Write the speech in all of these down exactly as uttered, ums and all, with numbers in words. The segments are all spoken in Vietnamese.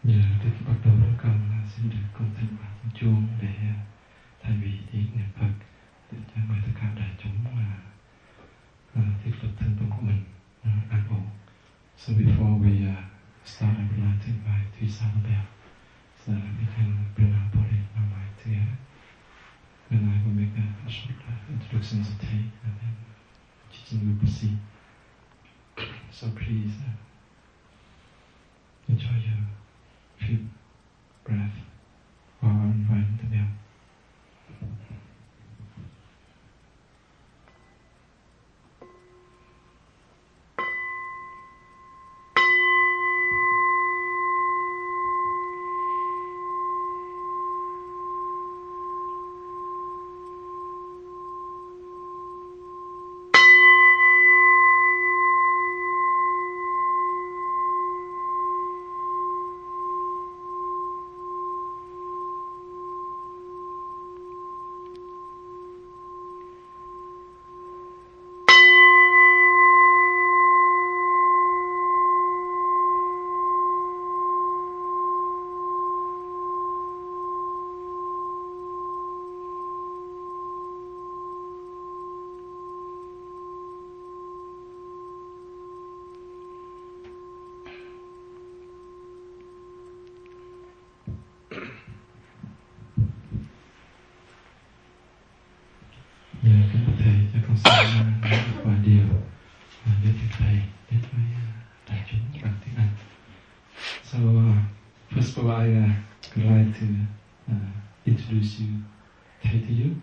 Giờ Đức bắt đầu với con xin được con thỉnh vào tiếng chuông để thay vì tiếng niệm Phật để cho mời tất cả đại chúng uh, thiết lập thân tâm của mình uh, an ổn. So before we uh, start, I would like to invite three sound bell so that we can bring our body and our mind together. And I will make a, a short uh, introduction to Thay, and then teaching will proceed. So please uh, enjoy your few breath while inviting the bell. So, uh, first of all, I uh, would like to uh, introduce you, Thay to you.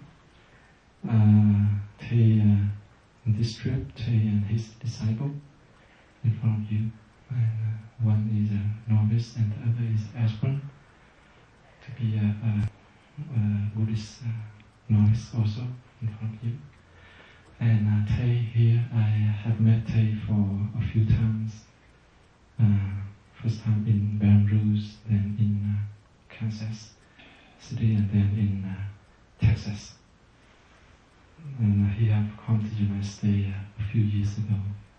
Uh, Thay, uh, in this trip, Thay and his disciple in front of you. And uh, one is a novice and the other is aspirant to be a, a, a Buddhist uh, novice also in front of you. And uh, Thay here, I have met Thay for a few times. Uh, first time in Baton Rouge, then in uh, Kansas City, and then in uh, Texas. And uh, he have come to the United States uh, a few years ago.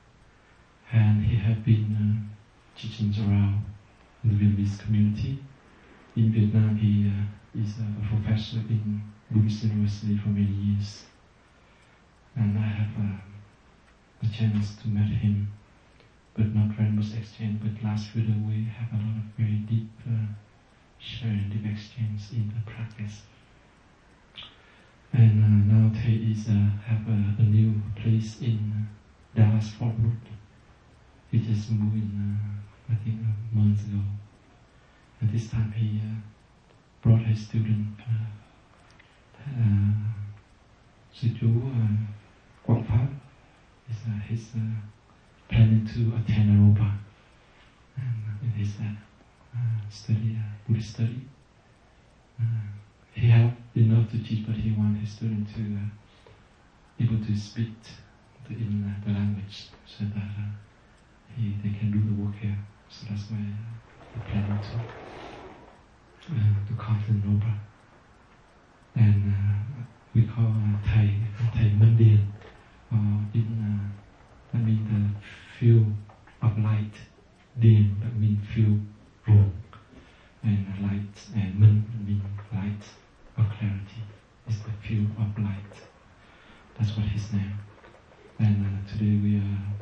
And he had been uh, teaching around in the Vietnamese community. In Vietnam, he uh, is a professor in Buddhist University for many years. And I have uh, a chance to meet him, but not very much exchange. But last Friday we have a lot of very deep uh, sharing, deep exchange in the practice. And uh, now Thay is uh, have a, a new place in uh, Dallas Fort Worth. He just moved in, uh, I think, a month ago. And this time he uh, brought his student, uh, uh, sư chú uh, Quang Pháp. Is uh, his uh, planning to attend Aruba and uh, in his uh, uh, study, uh, Buddhist study. Uh, he have enough to teach, but he want his student to uh, able to speak the, in uh, the language so that uh, he they can do the work here. So that's why uh, he planning to uh, to come to Aruba. And uh, we call uh, Thay Thay Minh Điền. Uh, in uh, that means the field of light. Dien, that means field room, and uh, light and Minh means light or clarity. It's the field of light. That's what his name. And uh, today we are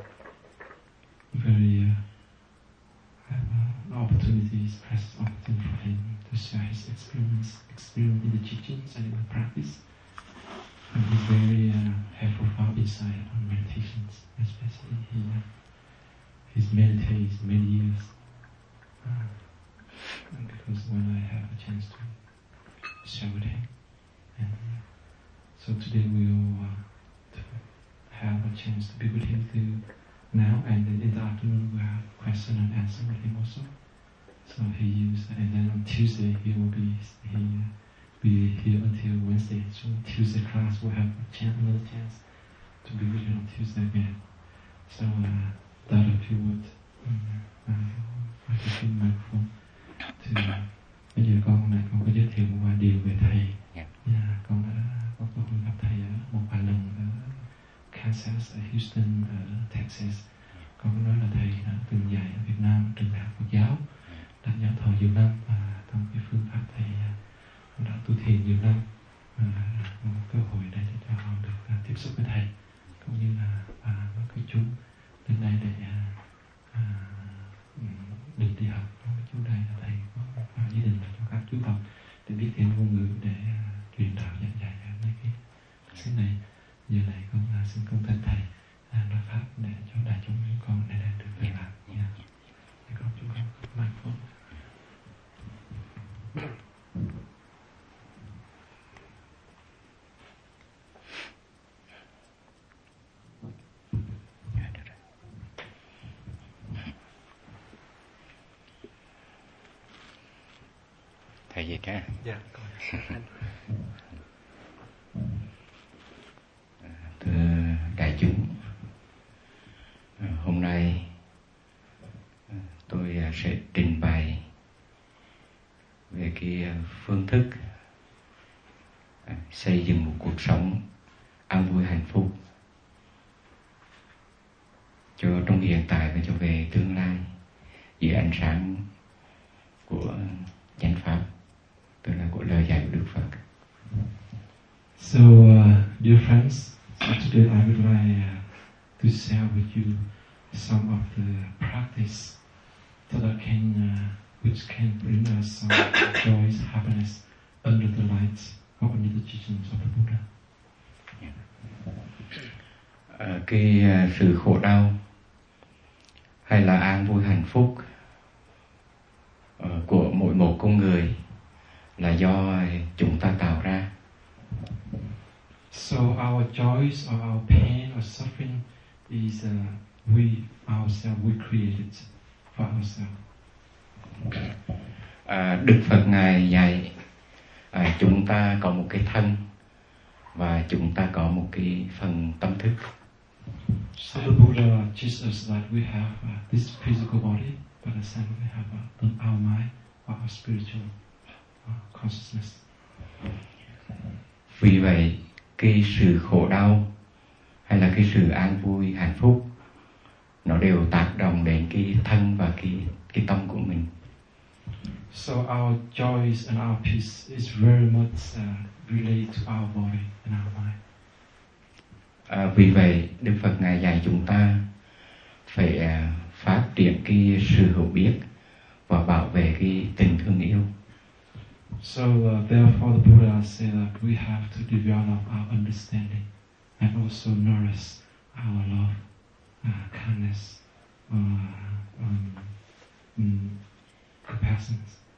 very uh, have uh, an opportunity, precious opportunity for him to share his experience, experience in the teachings and in the practice. And he's very uh, helpful for our insight on meditations, especially he uh, he's meditated many years. Uh, and because when I have a chance to share with him, and uh, so today we will uh, have a chance to be with him too now, and then in the afternoon we'll have question and answer with him also. So he used, and then on Tuesday he will be he. Uh, be here until Wednesday. So Tuesday class we'll have a chance, another chance to be with you on Tuesday again. So uh, that if you would, um, I can give microphone to. Bây giờ con này con có giới thiệu một vài điều về thầy. Yeah. Yeah, con đã có cơ hội gặp thầy ở một vài lần ở Kansas, ở Houston, ở Texas. Con nói là thầy đã từng dạy ở Việt Nam trường đại học Phật giáo, đã giáo thọ nhiều năm và trong cái phương pháp thầy uh, đã tu thiền nhiều năm, và uh, một cơ hội để cho họ được uh, tiếp xúc với thầy cũng như là và uh, các chú đến đây để uh, uh, định đi học với chú đây là thầy có uh, ý định là cho các chú học để biết thêm ngôn ngữ để uh, truyền đạo giảng dạy ở mấy cái xứ này. Giờ này con uh, xin công thỉnh thầy uh, nói pháp để cho đại chúng chúng con để đạt được về lạc nha. Để con chúng con mai phút. Thầy gì cả? Dạ, con. Thưa đại chúng, hôm nay tôi sẽ trình bày về cái phương thức xây dựng một cuộc sống an vui hạnh phúc cho trong hiện tại và cho về tương lai dưới ánh sáng của chánh pháp, tức là của lời dạy của Đức Phật. So, uh, dear friends, so today I would like uh, to share with you some of the practice so that can, uh, which can bring us some joy, happiness under the light or under the teachings of the Buddha. Uh, cái uh, sự khổ đau hay là an vui hạnh phúc uh, của mỗi một con người là do chúng ta tạo ra. So our joys or our pain or suffering is uh, we ourselves, we created for ourselves. À, Đức Phật Ngài dạy à, chúng ta có một cái thân và chúng ta có một cái phần tâm thức. So the Buddha teaches us that we have uh, this physical body, but at the same we have uh, our mind or our spiritual uh, consciousness. Vì vậy, cái sự khổ đau hay là cái sự an vui hạnh phúc nó đều tác động đến cái thân và cái cái tâm của mình. So our joys and our peace is very much uh, related to our body and our mind. À, vì vậy Đức Phật Ngài dạy chúng ta phải uh, phát triển cái sự hiểu biết và bảo vệ cái tình thương yêu. So uh, therefore the Buddha said that we have to develop our understanding and also nourish our love, uh, kindness, uh, um, um, compassion.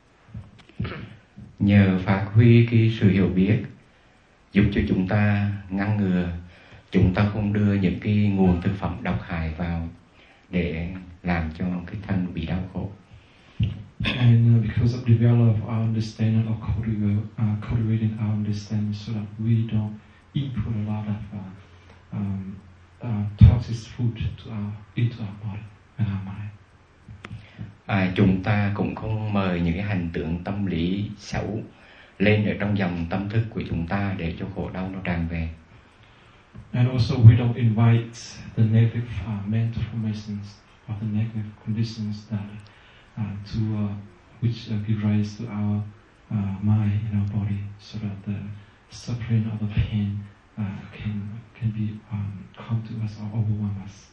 Nhờ phát huy cái sự hiểu biết giúp cho chúng ta ngăn ngừa chúng ta không đưa những cái nguồn thực phẩm độc hại vào để làm cho cái thân bị đau khổ. And uh, because of develop our understanding or cultivate, uh, cultivating our understanding so that we don't input a lot of uh, um, uh, toxic food to our, into our body and our mind. À, chúng ta cũng không mời những cái hành tượng tâm lý xấu lên ở trong dòng tâm thức của chúng ta để cho khổ đau nó tràn về. And also we don't invite the negative uh, mental formations or the negative conditions that uh, to uh, which uh, give rise to our uh, mind and our body, so that the suffering or the pain uh, can can be um, come to us or overwhelm us.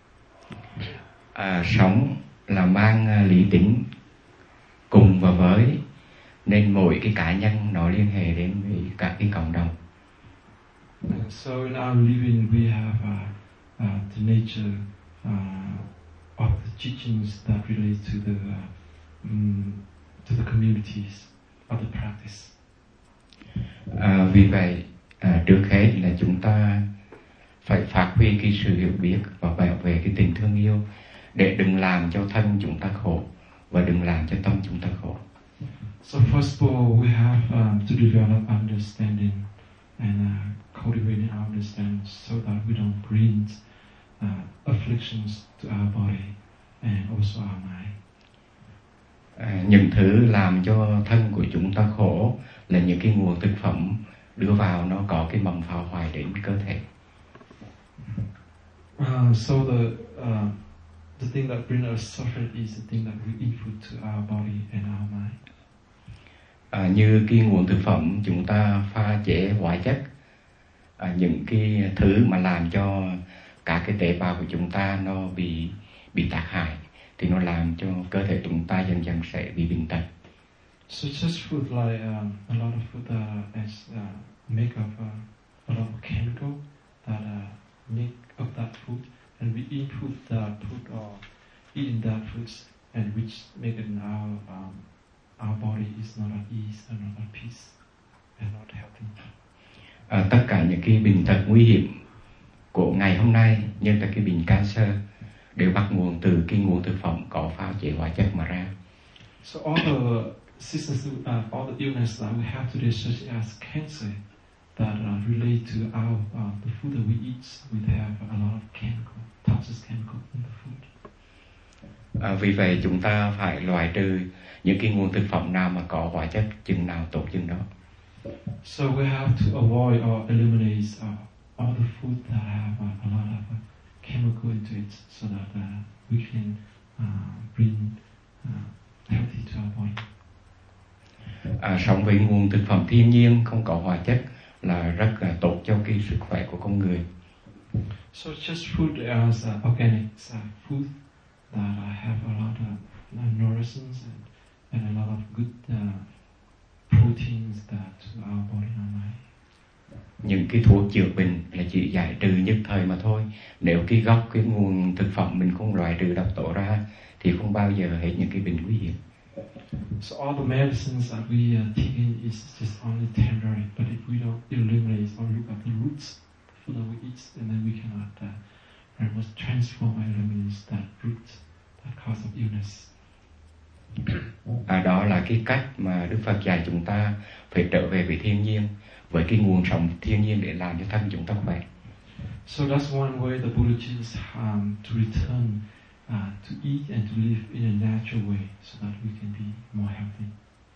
À, sống là mang lý tính cùng và với, nên mỗi cái cá nhân nó liên hệ đến với cả cái cộng đồng. Uh, so in our living we have uh, uh, the nature uh, of the teachings that relate to the uh, um, to the communities of the practice. À, vì vậy à, trước hết là chúng ta phải phát huy cái sự hiểu biết và bảo vệ cái tình thương yêu để đừng làm cho thân chúng ta khổ và đừng làm cho tâm chúng ta khổ. So first of all, we have um, to develop understanding and uh, cultivating our understanding so that we don't bring uh, afflictions to our body and also our mind. À, những thứ làm cho thân của chúng ta khổ là những cái nguồn thực phẩm đưa vào nó có cái mầm phá hoại đến cơ thể. Uh, so the uh, the thing that brings us suffering is the thing that we input to our body and our mind. À, như cái nguồn thực phẩm chúng ta pha chế hóa chất, à, những cái thứ mà làm cho cả cái tế bào của chúng ta nó bị bị tác hại, thì nó làm cho cơ thể chúng ta dần dần sẽ bị bệnh tật. So just food like um, a lot of food that is uh, made of uh, a lot of chemical that uh, make of that food, and we input that food or eating that foods, and which make it our um, our body is not at ease and not at peace and not healthy. À, tất cả những cái bệnh tật nguy hiểm của ngày hôm nay, như là cái bệnh cancer, đều bắt nguồn từ cái nguồn thực phẩm có pha chế hóa chất mà ra. So all the sickness, uh, all the illness that we have today, such as cancer, that uh, relate to our uh, the food that we eat, we have a lot of chemical, toxic chemical in the food. À, vì vậy chúng ta phải loại trừ những cái nguồn thực phẩm nào mà có hóa chất, chừng nào tốt chừng đó. So we have to avoid or eliminate uh, all the food that have uh, a lot of uh, chemical into it, so that uh, we can uh, bring uh, healthy to our body. À, sống với nguồn thực phẩm thiên nhiên không có hóa chất là rất là tốt cho cái sức khỏe của con người. So just food as uh, organic uh, food that uh, have a lot of uh, nourishment and, and a lot of good uh, proteins that to our body and our mind. Những cái thuốc chữa bệnh là chỉ giải trừ nhất thời mà thôi. Nếu cái gốc, cái nguồn thực phẩm mình không loại trừ độc tố ra thì không bao giờ hết những cái bệnh nguy hiểm. So all the medicines that we uh, take in is just only temporary, but if we don't eliminate or look at the roots, the food that we eat, and then we cannot uh, very much transform and eliminate that root, that cause of illness. À, đó là cái cách mà Đức Phật dạy chúng ta phải trở về với thiên nhiên, với cái nguồn sống thiên nhiên để làm cho thân chúng ta khỏe. So that's one way the Buddha teaches um, to return uh, to eat and to live in a natural way, so that we can be more healthy.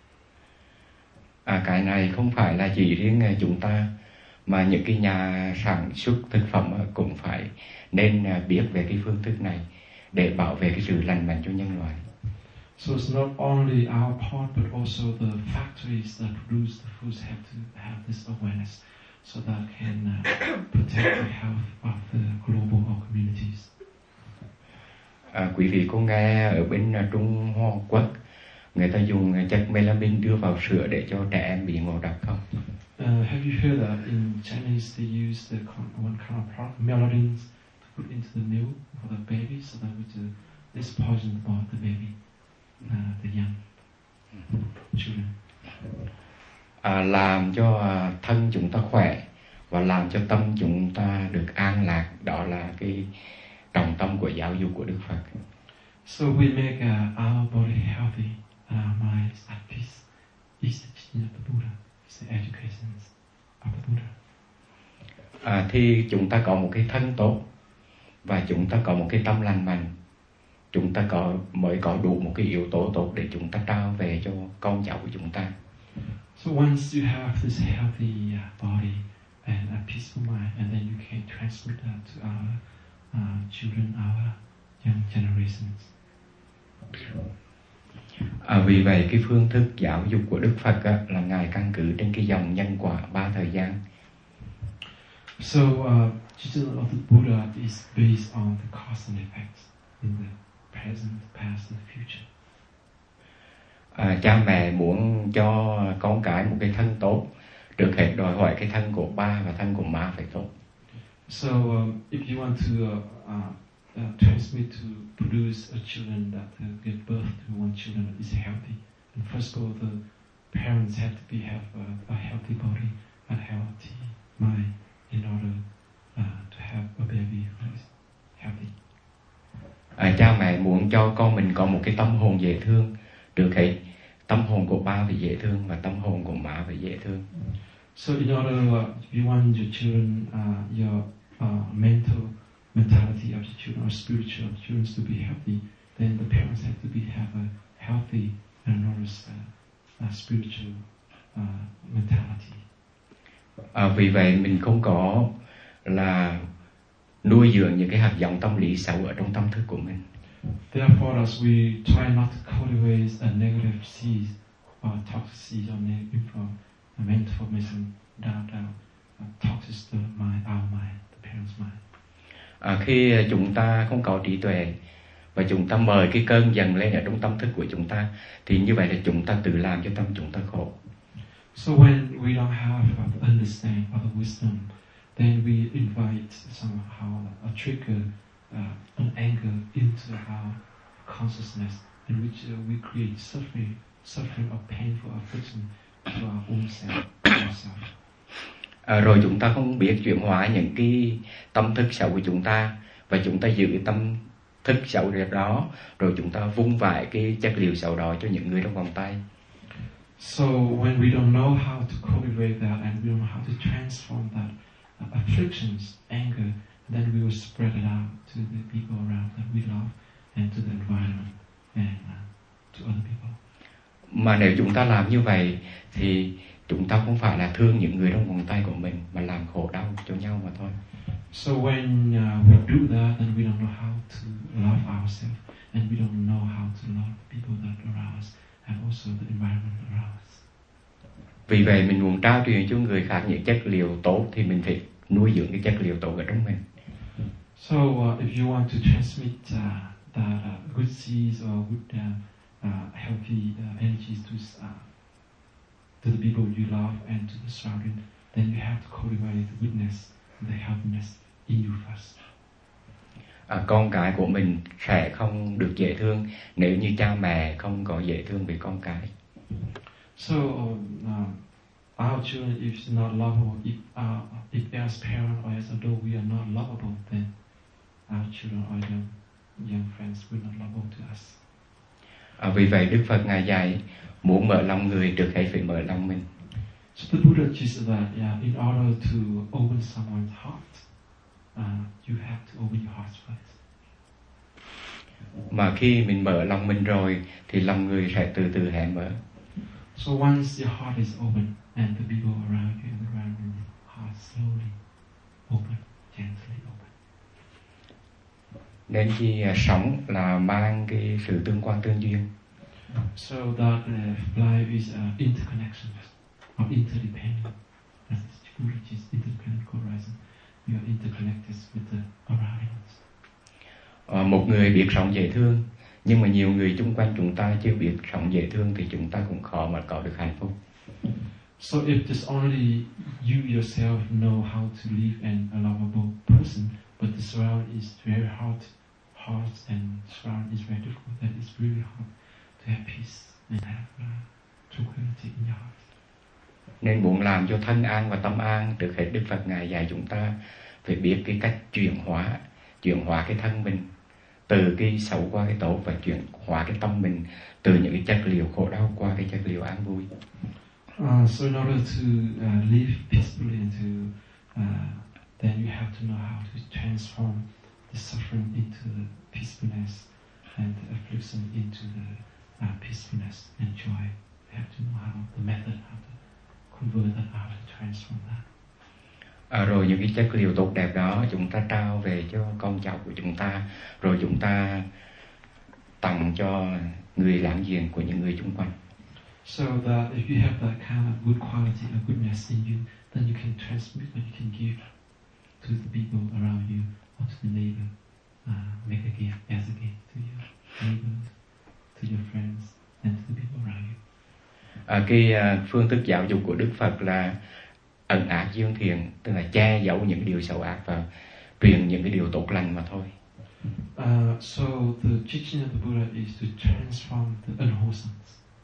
À, cái này không phải là chỉ riêng chúng ta, mà những cái nhà sản xuất thực phẩm cũng phải nên biết về cái phương thức này để bảo vệ cái sự lành mạnh cho nhân loại. So it's not only our part, but also the factories that produce the foods have to have this awareness, so that can uh, protect the health of the global or communities. À, quý vị có nghe ở bên Trung Hoa Quốc người ta dùng chất melamine đưa vào sữa để cho trẻ em bị ngộ độc không? Uh, have you heard that in Chinese they use the one kind of product, melamine, to put into the milk for the baby, so that which uh, is poisoned about the baby, uh, the young children. À, làm cho thân chúng ta khỏe và làm cho tâm chúng ta được an lạc, đó là cái trọng tâm của giáo dục của Đức Phật. So we make uh, our body healthy and our minds at peace. Is the teaching of the Buddha. It's the education of the Buddha. À, thì chúng ta có một cái thân tốt và chúng ta có một cái tâm lành mạnh, chúng ta có mới có đủ một cái yếu tố tốt để chúng ta trao về cho con cháu của chúng ta. So once you have this healthy uh, body and a peaceful mind, and then you can transmit that to our uh, children, our young generations. À, vì vậy cái phương thức giáo dục của Đức Phật á, là Ngài căn cứ trên cái dòng nhân quả ba thời gian. So uh, teaching of the Buddha is based on the cause and effects in the present, past, and future. À, cha mẹ muốn cho con cái một cái thân tốt, trước hết đòi hỏi cái thân của ba và thân của má phải tốt. So um, if you want to uh, uh, uh, transmit to produce a children that uh, give birth to one children that is healthy, and first of all the parents have to be have a, a healthy body and healthy mind in order uh, to have a baby who is healthy. À, cha mẹ muốn cho con mình có một cái tâm hồn dễ thương, trước hết tâm hồn của ba phải dễ thương và tâm hồn của má phải dễ thương. So in order, uh, if you want your children, uh, your uh, mental mentality of your children or spiritual children to be healthy, then the parents have to be have a healthy and nourished uh, uh, spiritual uh, mentality. À, vì vậy mình không có là nuôi dưỡng những cái hạt giống tâm lý xấu ở trong tâm thức của mình. Therefore, as we try not to cultivate a negative seed or toxic seed or negative info, mental information, doubt, doubt, uh, toxic the mind, our mind, the parents' mind. À, khi chúng ta không có trí tuệ và chúng ta mời cái cơn dần lên ở trong tâm thức của chúng ta, thì như vậy là chúng ta tự làm cho tâm chúng ta khổ. So when we don't have uh, understanding or the wisdom, then we invite somehow a trigger, uh, an anger into our consciousness, in which uh, we create suffering, suffering or painful affliction to our own self, ourselves. À, rồi chúng ta không biết chuyển hóa những cái tâm thức xấu của chúng ta, và chúng ta giữ cái tâm thức xấu đẹp đó, rồi chúng ta vung vãi cái chất liệu xấu đó cho những người trong vòng tay. So when we don't know how to cultivate that, and we don't know how to transform that uh, afflictions, anger, then we will spread it out to the people around that we love and to the environment and uh, to other people. Mà nếu chúng ta làm như vậy thì chúng ta không phải là thương những người trong vòng tay của mình, mà làm khổ đau cho nhau mà thôi. So when uh, we do that, then we don't know how to love ourselves, and we don't know how to love people that are around us, and also the environment around us. Vì vậy mình muốn trao truyền cho người khác những chất liệu tốt, thì mình phải nuôi dưỡng cái chất liệu tốt ở trong mình. So uh, if you want to transmit uh, that uh, good seeds or good uh, uh, healthy uh, energies to uh, to the people you love and to the surrounding, then you have to cultivate the goodness, the healthiness in you first. À, con cái của mình sẽ không được dễ thương nếu như cha mẹ không có dễ thương với con cái. So um, our children, if not lovable, if uh, if as parent or as adult we are not lovable, then our children or young young friends will not lovable to us. À, vì vậy Đức Phật ngài dạy muốn mở lòng người trước hết phải mở lòng mình. So the Buddha teaches that yeah, in order to open someone's heart, uh, you have to open your heart first. Mà khi mình mở lòng mình rồi thì lòng người sẽ từ từ hé mở. So once your heart is open and the people around you and around your heart slowly open, gently open. Nên khi uh, sống là mang cái sự tương quan tương duyên. So that uh, life is uh, interconnection or interdependent. As the Buddha is interdependent horizon. You are interconnected with the surroundings. À, một người biết sống dễ thương, nhưng mà nhiều người xung quanh chúng ta chưa biết sống dễ thương thì chúng ta cũng khó mà có được hạnh phúc. So if just only you yourself know how to live an a lovable person, but the surround is very hard, hard and surround is very difficult, then it's really hard to have peace and have uh, tranquility in your heart. Nên muốn làm cho thân an và tâm an, trước hết Đức Phật ngài dạy chúng ta phải biết cái cách chuyển hóa, chuyển hóa cái thân mình từ cái xấu qua cái tốt, và chuyển hóa cái tâm mình từ những cái chất liệu khổ đau qua cái chất liệu an vui. Uh, so in order to uh, live peacefully and to uh, then you have to know how to transform the suffering into the peacefulness and the affliction into the uh, peacefulness and joy. You have to know how the method, how to convert that, how to transform that. À, rồi những cái chất liệu tốt đẹp đó chúng ta trao về cho con cháu của chúng ta, rồi chúng ta tặng cho người láng giềng của những người xung quanh. So that if you have that kind of good quality of goodness in you, then you can transmit and you can give to the people around you or to the neighbor. Uh, make a gift as a gift to your neighbors, to your friends, and to the people around you. À, cái uh, phương thức giáo dục của Đức Phật là ẩn ác dương thiện, tức là che giấu những điều xấu ác và truyền những cái điều tốt lành mà thôi. Uh, so the teaching of the Buddha is to transform the unwholesome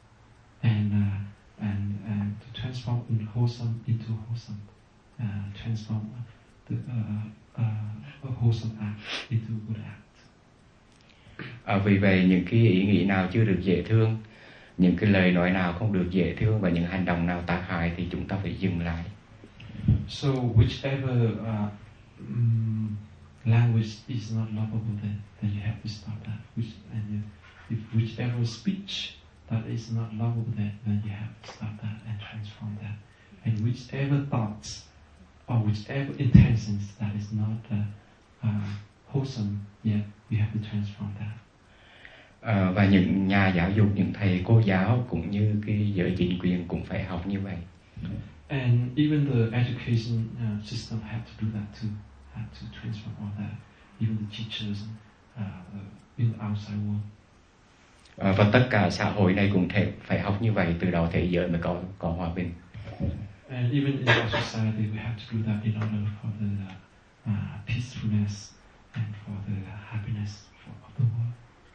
and uh, and and to transform unwholesome into wholesome, uh, transform the uh, uh, a wholesome act into a good act. À, vì vậy những cái ý nghĩ nào chưa được dễ thương, những cái lời nói nào không được dễ thương và những hành động nào tác hại thì chúng ta phải dừng lại. So whichever uh, um, language is not lovable, then, then you have to stop that. Which, and you, if whichever speech that is not lovable, then, then you have to stop that and transform that. And whichever thoughts or whichever intentions that is not uh, uh, wholesome, yeah, you have to transform that. À, và những nhà giáo dục, những thầy cô giáo cũng như cái giới chính quyền cũng phải học như vậy. And even the education uh, system had to do that too, had to transform all that. Even the teachers uh, in the outside world. À, và tất cả xã hội này cũng thể phải học như vậy, từ đó thế giới mới có có hòa bình. And even in our society, we have to do that in order for the uh, peacefulness and for the happiness of the world.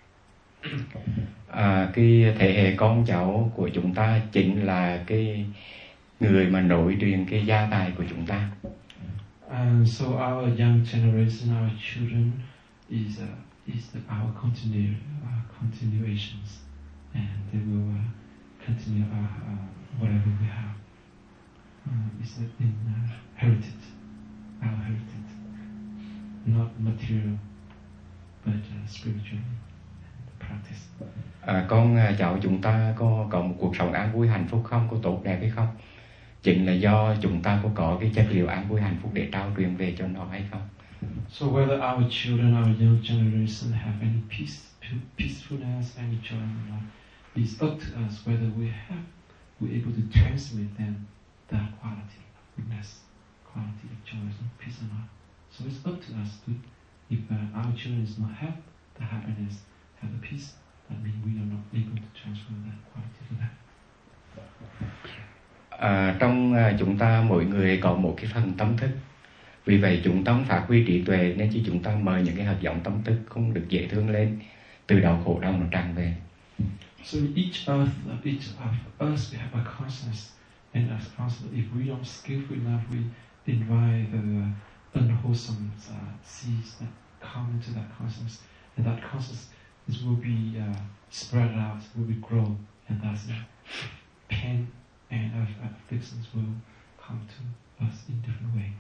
À, cái thế hệ con cháu của chúng ta chính là cái người mà nối truyền cái gia tài của chúng ta. And so our young generation, our children, is uh, is the, our continue uh, continuations, and they will uh, continue our, uh, whatever we have. Uh, is in uh, heritage, our heritage, not material, but uh, spiritual practice. À, con cháu chúng ta có có một cuộc sống an vui hạnh phúc không, có tốt đẹp hay không? Chính là do chúng ta có có cái chất liệu an vui hạnh phúc để trao truyền về cho nó hay không? So whether our children, our young generation have any peace, peacefulness, any joy in life, it's up to us whether we have, we're able to transmit them that quality, goodness, quality of joy and peace or not. So it's up to us to, if uh, our children does not have the happiness, have the peace, that means we are not able to transfer that quality to them. À, trong à, chúng ta mỗi người có một cái phần tâm thức, vì vậy chúng ta phát huy trí tuệ nên chỉ chúng ta mời những cái hạt giống tâm thức không được dễ thương lên, từ đầu khổ đau nó tràn về. So each of each of us we have a consciousness, and as consciousness, if we don't skillful enough, we invite the uh, unwholesome uh, seeds that come into that consciousness, and that consciousness is, will be uh, spread out, will be grow, and that's uh, pain and uh, afflictions will come to us in different way.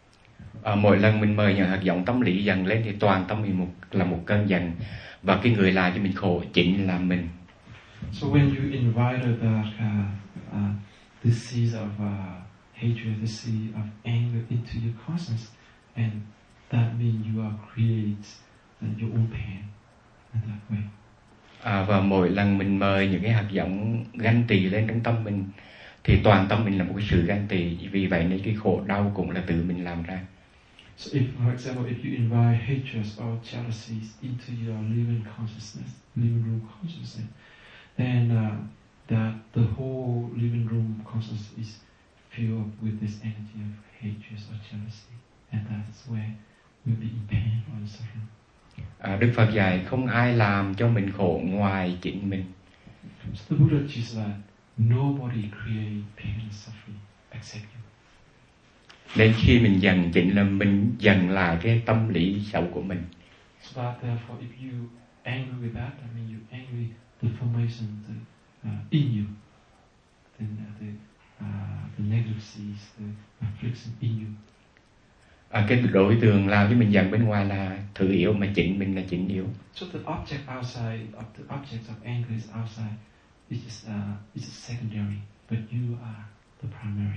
À, mỗi lần mình mời những hạt giống tâm lý dần lên thì toàn tâm mình một là một cơn giận, và cái người làm cho mình khổ chính là mình. So when you invite that uh, uh, the seeds of uh, hatred, the seed of anger into your consciousness, and that means you are create uh, your own pain in that way. À, và mỗi lần mình mời những cái hạt giống ganh tị lên trong tâm mình thì toàn tâm mình là một cái sự ganh tị, vì vậy nên cái khổ đau cũng là tự mình làm ra. So if, for example, if you invite hatred or jealousies into your living consciousness, living room consciousness, then uh, that the whole living room consciousness is filled up with this energy of hatred or jealousy, and that's where we'll be in pain or suffering. À, Đức Phật dạy không ai làm cho mình khổ ngoài chính mình. So the Buddha teaches that nobody create pain and suffering except you. Nên khi mình dần chính là mình dần lại cái tâm lý xấu của mình. So that therefore, if you angry with that, I mean you angry the formation the, uh, in you, then uh, the uh, the negative seeds, the affliction in you. À, cái đối tượng làm cho mình giận bên ngoài là thứ yếu, mà chính mình là chính yếu. So the object outside, of the object of anger is outside. It is uh, it is secondary, but you are the primary,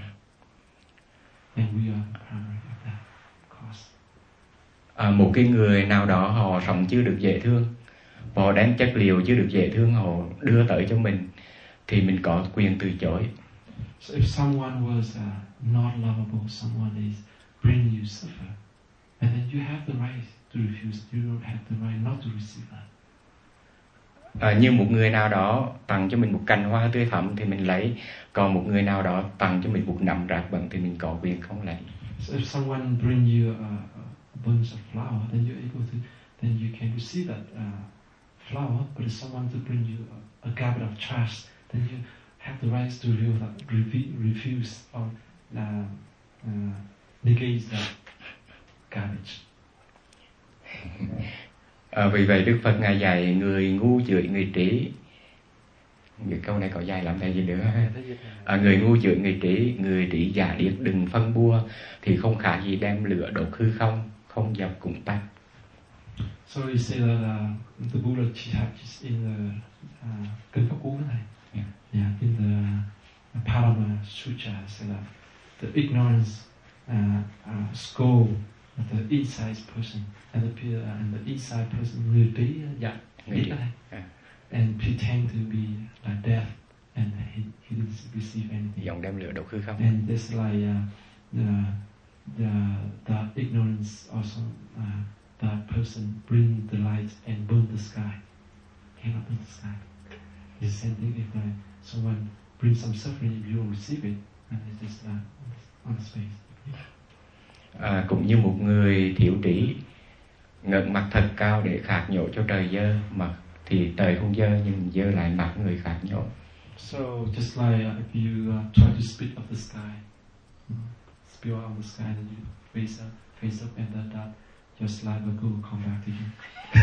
and we are the primary of that cause. À, một cái người nào đó họ sống chưa được dễ thương, họ đem chất liệu chưa được dễ thương họ đưa tới cho mình, thì mình có quyền từ chối. So if someone was uh, not lovable, someone is bringing you suffer, and then you have the right to refuse. You don't have the right not to receive that. À, như một người nào đó tặng cho mình một cành hoa tươi thắm thì mình lấy, còn một người nào đó tặng cho mình một nắm rác bẩn thì mình có quyền không lấy. So if someone bring you a, a bunch of flower, then you're able to, then you can receive that uh, flower. But if someone to bring you a, a garbage of trash, then you have the right to refuse, that, refuse or uh, uh, negate that garbage. À, vì vậy Đức Phật Ngài dạy người ngu chửi người trí. Những câu này có dài lắm thầy gì nữa. À, người ngu chửi người trí, người trí giả điếc đừng phân bua, thì không khả gì đem lửa đốt hư không, không dập cũng tắt. So you say that uh, the Buddha teaches in the uh, Kinh Pháp Cú này, yeah. Yeah, in the uh, Parama Sutra, say that the ignorance uh, uh, scold the inside person, and the uh, and the inside person người trí giả điếc này, and pretend to be like deaf, and he, he didn't receive anything. Giọng đem lửa đốt hư không. And this like uh, the the the ignorance also uh, that person bring the light and burn the sky, cannot burn the sky. It's the same thing if uh, someone brings some suffering, if you don't receive it, and it's just uh, on the space. À, cũng như một người thiểu trí ngẩng mặt thật cao để khạc nhổ cho trời dơ, mặt thì trời không dơ nhưng dơ lại mặt người khạc nhổ. So just like uh, if you uh, try to spit up the sky, mm, spill out the sky, and you face up, face up, and then that your saliva will come back to you.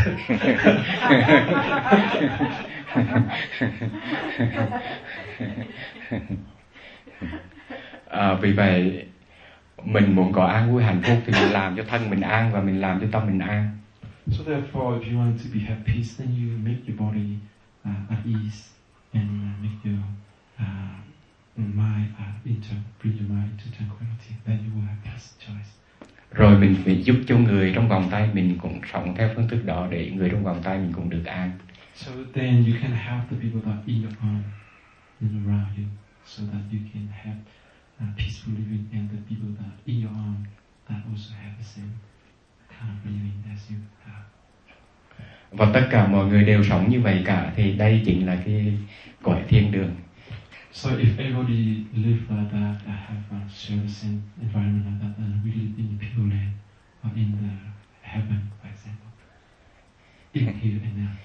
À, vì vậy mình muốn có an vui hạnh phúc thì mình làm cho thân mình an và mình làm cho tâm mình an. So therefore, if you want to be have peace, then you make your body uh, at ease and uh, make your uh, mind uh, into bring your mind into tranquility. Then you will have peace choice. Rồi mình phải giúp cho người trong vòng tay mình cũng sống theo phương thức đó để người trong vòng tay mình cũng được an. So then you can help the people that in your arm and around you, so that you can have uh, peaceful living, and the people that in your arm that also have the same kind of living as you have. Và tất cả mọi người đều sống như vậy cả, thì đây chính là cái cõi thiên đường. So if everybody live like that, I have uh, share the same environment like that, and we live in the people land or in the heaven, for example, in here and now.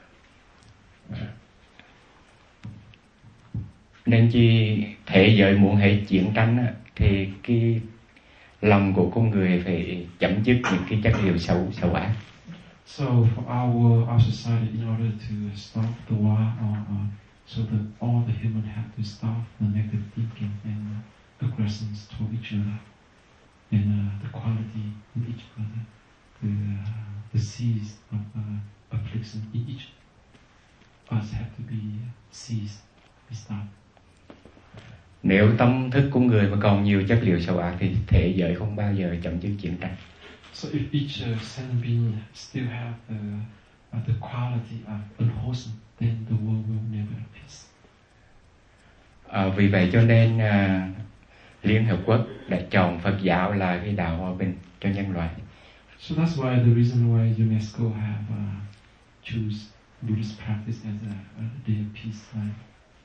Nên chi thế giới muốn hết chiến tranh á, thì cái lòng của con người phải chấm dứt những cái chất liệu xấu xấu ác. So for our our society, in order to stop the war, or, or so that all the human have to stop the negative thinking and uh, aggressions toward each other, and uh, the quality in each other, the uh, the seeds of uh, affliction in each us have to be ceased, be stopped. Nếu tâm thức của người mà còn nhiều chất liệu xấu ác thì thế giới không bao giờ chấm dứt chiến tranh. So if each uh, sentient being still have the uh, the quality of unwholesome, then the world will never have peace. À, vì vậy cho nên à, Liên Hợp Quốc đã chọn Phật giáo là cái đạo hòa bình cho nhân loại. So that's why the reason why UNESCO have uh, choose Buddhist practice as a, a day of peace time.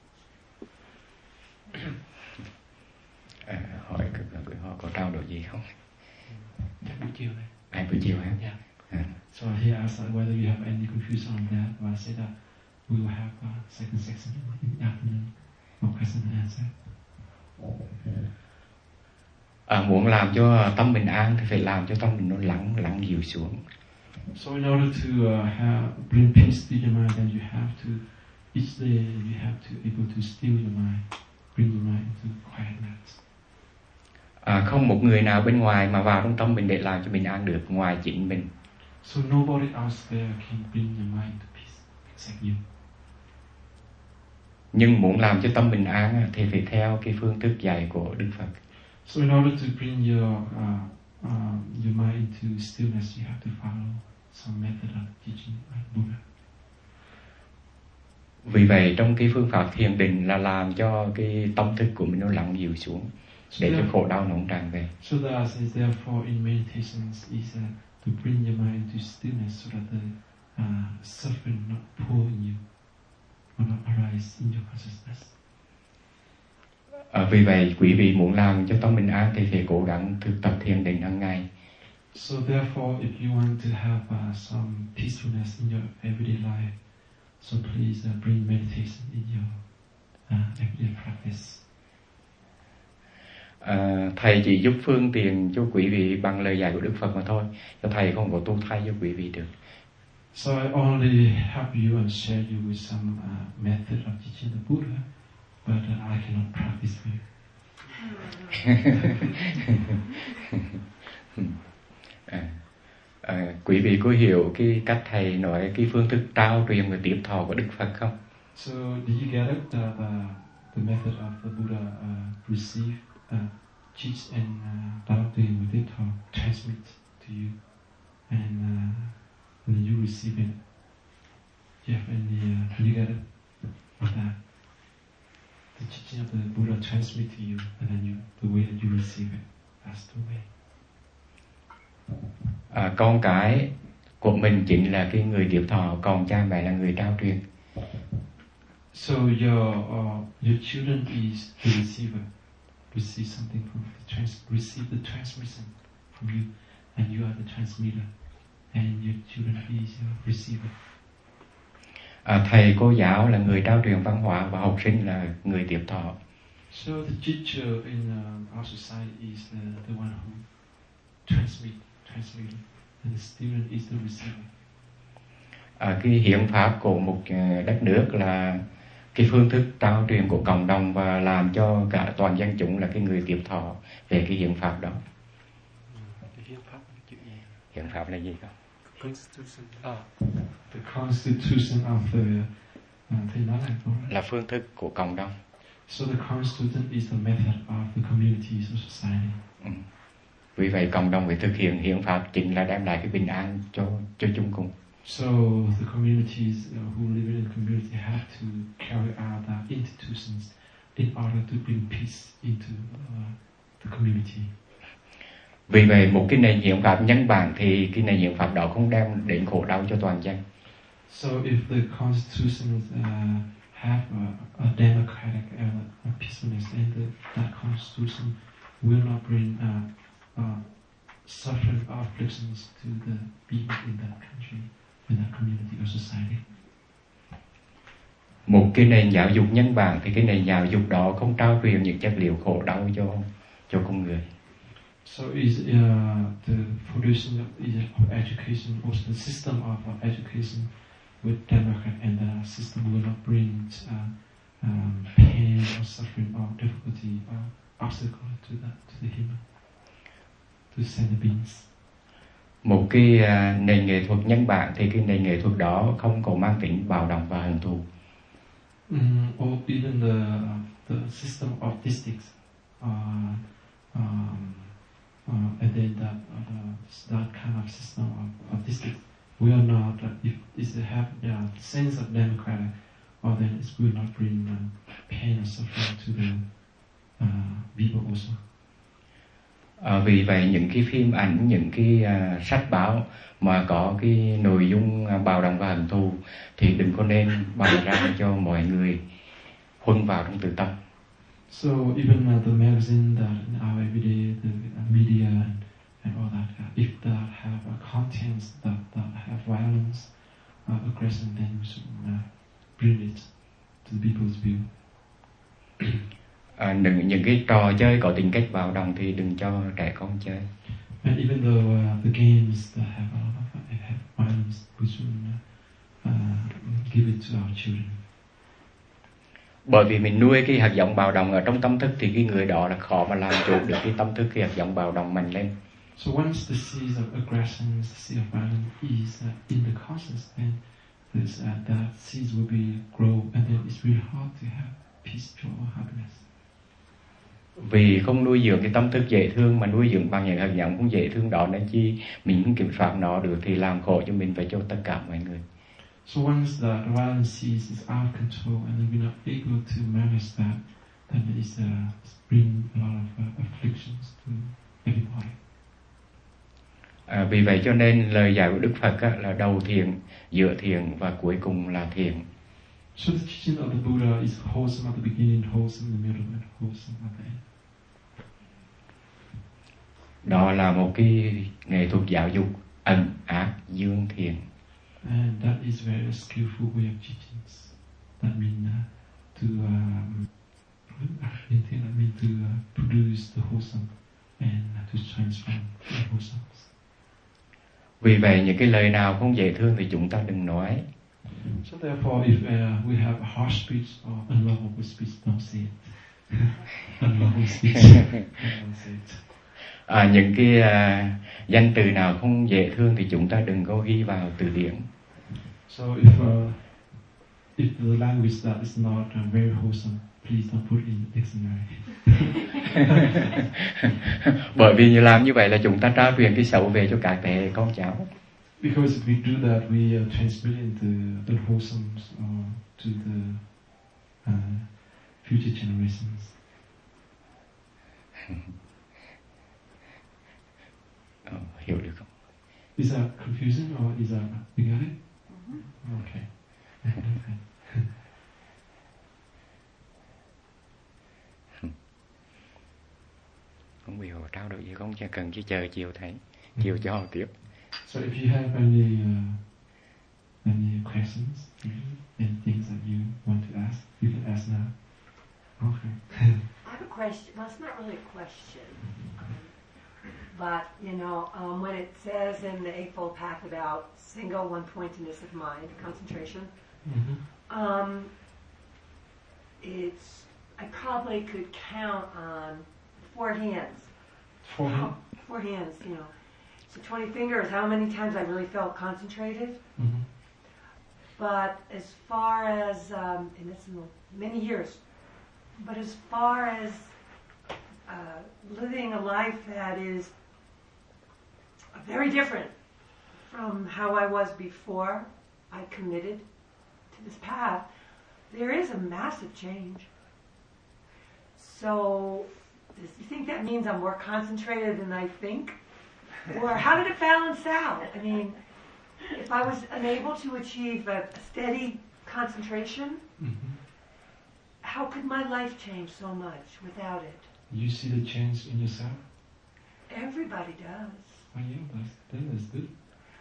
À, hỏi họ có trao đổi gì không? Chắc buổi chiều này. À, buổi chiều hả? Yeah. À. So he asked uh, whether you have any confusion on that, and I said that we will have a second section in the afternoon for question and answer. À, muốn làm cho tâm mình an thì phải làm cho tâm mình nó lắng lắng dịu xuống. So in order to uh, have, bring peace to your mind, then you have to, each day you have to able to still your mind, bring your mind into quietness. À, không một người nào bên ngoài mà vào trong tâm mình để làm cho mình an được ngoài chính mình. So nobody else there can bring your mind to peace except you. Nhưng muốn làm cho tâm mình an thì phải theo cái phương thức dạy của Đức Phật. So in order to bring your uh, uh, your mind into stillness, you have to follow some method of teaching like Buddha. Vì vậy trong cái phương pháp thiền định là làm cho cái tâm thức của mình nó lắng dịu xuống, để cho khổ đau nó không tràn về. So that is therefore in meditations is uh, to bring your mind to stillness, so that the uh, suffering not pour in you, or not arise in your consciousness. À, vì vậy quý vị muốn làm cho tâm mình an thì phải cố gắng thực tập thiền định hàng ngày. So therefore, if you want to have uh, some peacefulness in your everyday life, so please uh, bring meditation in your uh, everyday practice. À, thầy chỉ giúp phương tiện cho quý vị bằng lời dạy của Đức Phật mà thôi, cho thầy không có tu thay cho quý vị được. So I only help you and share you with some uh, method of teaching the Buddha, but uh, I cannot practice for you. à, à, quý vị có hiểu cái cách thầy nói cái phương thức trao truyền và tiếp thọ của Đức Phật không? So did you get it? The, the, the method of the Buddha uh, receive, uh, teach and uh, trao truyền và tiếp thọ, transmit to you, and uh, when you receive it, you have any uh, negative of that, the teaching of the Buddha transmit to you, and then you, the way that you receive it, that's the way. À, con cái của mình chính là cái người tiếp thọ, còn cha mẹ là người trao truyền. So your uh, your children is the receiver, receive something from the trans, receive the transmission from you, and you are the transmitter, and your children is your receiver. À, thầy cô giáo là người trao truyền văn hóa và học sinh là người tiếp thọ. So the teacher in uh, our society is the, the one who transmit, transmit, and the student is the receiver. À, cái hiến pháp của một đất nước là cái phương thức trao truyền của cộng đồng và làm cho cả toàn dân chúng là cái người tiếp thọ về cái hiến pháp đó. Hiến pháp là chữ gì? Hiến pháp là gì không? Constitution. Ah, the constitution of the. Uh, thầy nói lại câu đó. Là phương thức của cộng đồng. So the constitution is the method of the communities of society. Ừ. Vì vậy cộng đồng phải thực hiện hiến pháp chính là đem lại cái bình an cho cho chúng cùng. So the communities uh, who live in the community have to carry out the institutions in order to bring peace into uh, the community. Vì vậy một cái nền hiến pháp nhân bản thì cái nền hiến pháp đó không đem đến khổ đau cho toàn dân. So if the constitutions uh, have a, a democratic uh, a peacefulness, and the, that constitution will not bring uh, uh, suffering or afflictions to the people in that country, in that community or society. Một cái nền giáo dục nhân bản thì cái nền giáo dục đó không trao truyền những chất liệu khổ đau cho cho con người. So is uh, the foundation of, of education, also the system of uh, education with democrat, and the system will not bring uh, um, pain or suffering or difficulty or obstacle to that to the human, to sentient beings. Một cái uh, nền nghệ thuật nhân bản thì cái nền nghệ thuật đó không có mang tính bạo động và hận thù. Mm, or even the the system of districts, uh, um, uh, and then that uh, that kind of system of, of districts will not, uh, if it have the sense of democratic, or then it will not bring uh, pain or suffering to the uh, people also. À, vì vậy những cái phim ảnh, những cái uh, sách báo mà có cái nội dung uh, bạo động và hận thù thì đừng có nên bày ra cho mọi người huân vào trong tự tâm. So even uh, the magazine that in our everyday, the uh, media and, and all that, uh, if that have uh, contents that, that have violence, uh, aggression, then we should uh, bring it to the people's view. À, đừng, những cái trò chơi có tính cách bạo động thì đừng cho trẻ con chơi. And even though uh, the games that have a lot of uh, have violence, we should uh, uh, give it to our children. Bởi vì mình nuôi cái hạt giống bạo động ở trong tâm thức thì cái người đó là khó mà làm chủ được cái tâm thức, cái hạt giống bạo động mạnh lên. So once the seeds of aggression, the seed of violence is uh, in the conscience, then this, uh, that seeds will be grow, and then it's really hard to have peace, joy, or happiness. Vì không nuôi dưỡng cái tâm thức dễ thương mà nuôi dưỡng bằng những hạt giống không dễ thương đó, nên chi mình không kiểm soát nó được thì làm khổ cho mình và cho tất cả mọi người. So once the violence seeds is out of control, and then we're not able to manage that, then it is uh, bring a lot of uh, afflictions to everybody. À, vì vậy cho nên lời dạy của Đức Phật á, là đầu thiện, giữa thiện và cuối cùng là thiện. So the teaching of the Buddha is wholesome at the beginning, wholesome in the middle, and wholesome at the end. Đó là một cái nghệ thuật giáo dục ẩn ác dương thiện. And that is very skillful way of teaching. That means uh, to um, that means to uh, produce the wholesome and to transform the wholesome. Vì vậy những cái lời nào không dễ thương thì chúng ta đừng nói. So therefore, if uh, we have harsh speech or unlovable speech, don't say it. Unlovable speech, don't say it. À, những cái uh, danh từ nào không dễ thương thì chúng ta đừng có ghi vào từ điển. So if uh, if the language that is not uh, very wholesome, please don't put in dictionary. Bởi vì như làm như vậy là chúng ta trao truyền cái xấu về cho các thế hệ con cháu. Because if we do that, we are transmitting the unwholesome uh, to the uh, future generations. Oh, hiểu được không? Is that confusing or is that you got it? Mm-hmm. Okay. Không bị họ trao đổi gì không, chỉ cần chỉ chờ chiều thấy, chiều cho họ tiếp. So if you have any uh, any questions, any things that you want to ask, you can ask now. Okay. I have a question. Well, it's not really a question, um, but you know, um, when it says in the Eightfold Path about single one-pointedness of mind, concentration, mm-hmm. um, it's I probably could count on four hands. Four hands. Four hands, you know. So twenty fingers. How many times I really felt concentrated? Mm-hmm. But as far as um, and it's in many years. But as far as uh, living a life that is very different from how I was before I committed to this path, there is a massive change. So, do you think that means I'm more concentrated than I think? Or how did it balance out? I mean, if I was unable to achieve a, a steady concentration, mm-hmm. how could my life change so much without it? You see the change in yourself? Everybody does. Oh yeah, that's, that is good.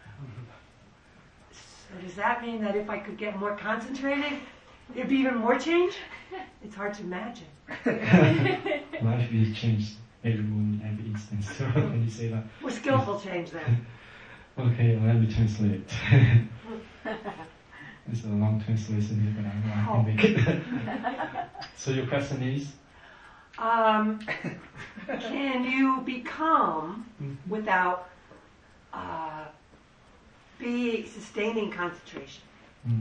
So does that mean that if I could get more concentrated, there'd be even more change? It's hard to imagine. Life will change every moment, every instant. So when you say that. More skillful change then. Okay, let me translate. It's a long translation here, but I know I can make it. So your question is? Um, can you be calm without uh, be sustaining concentration? Ừ.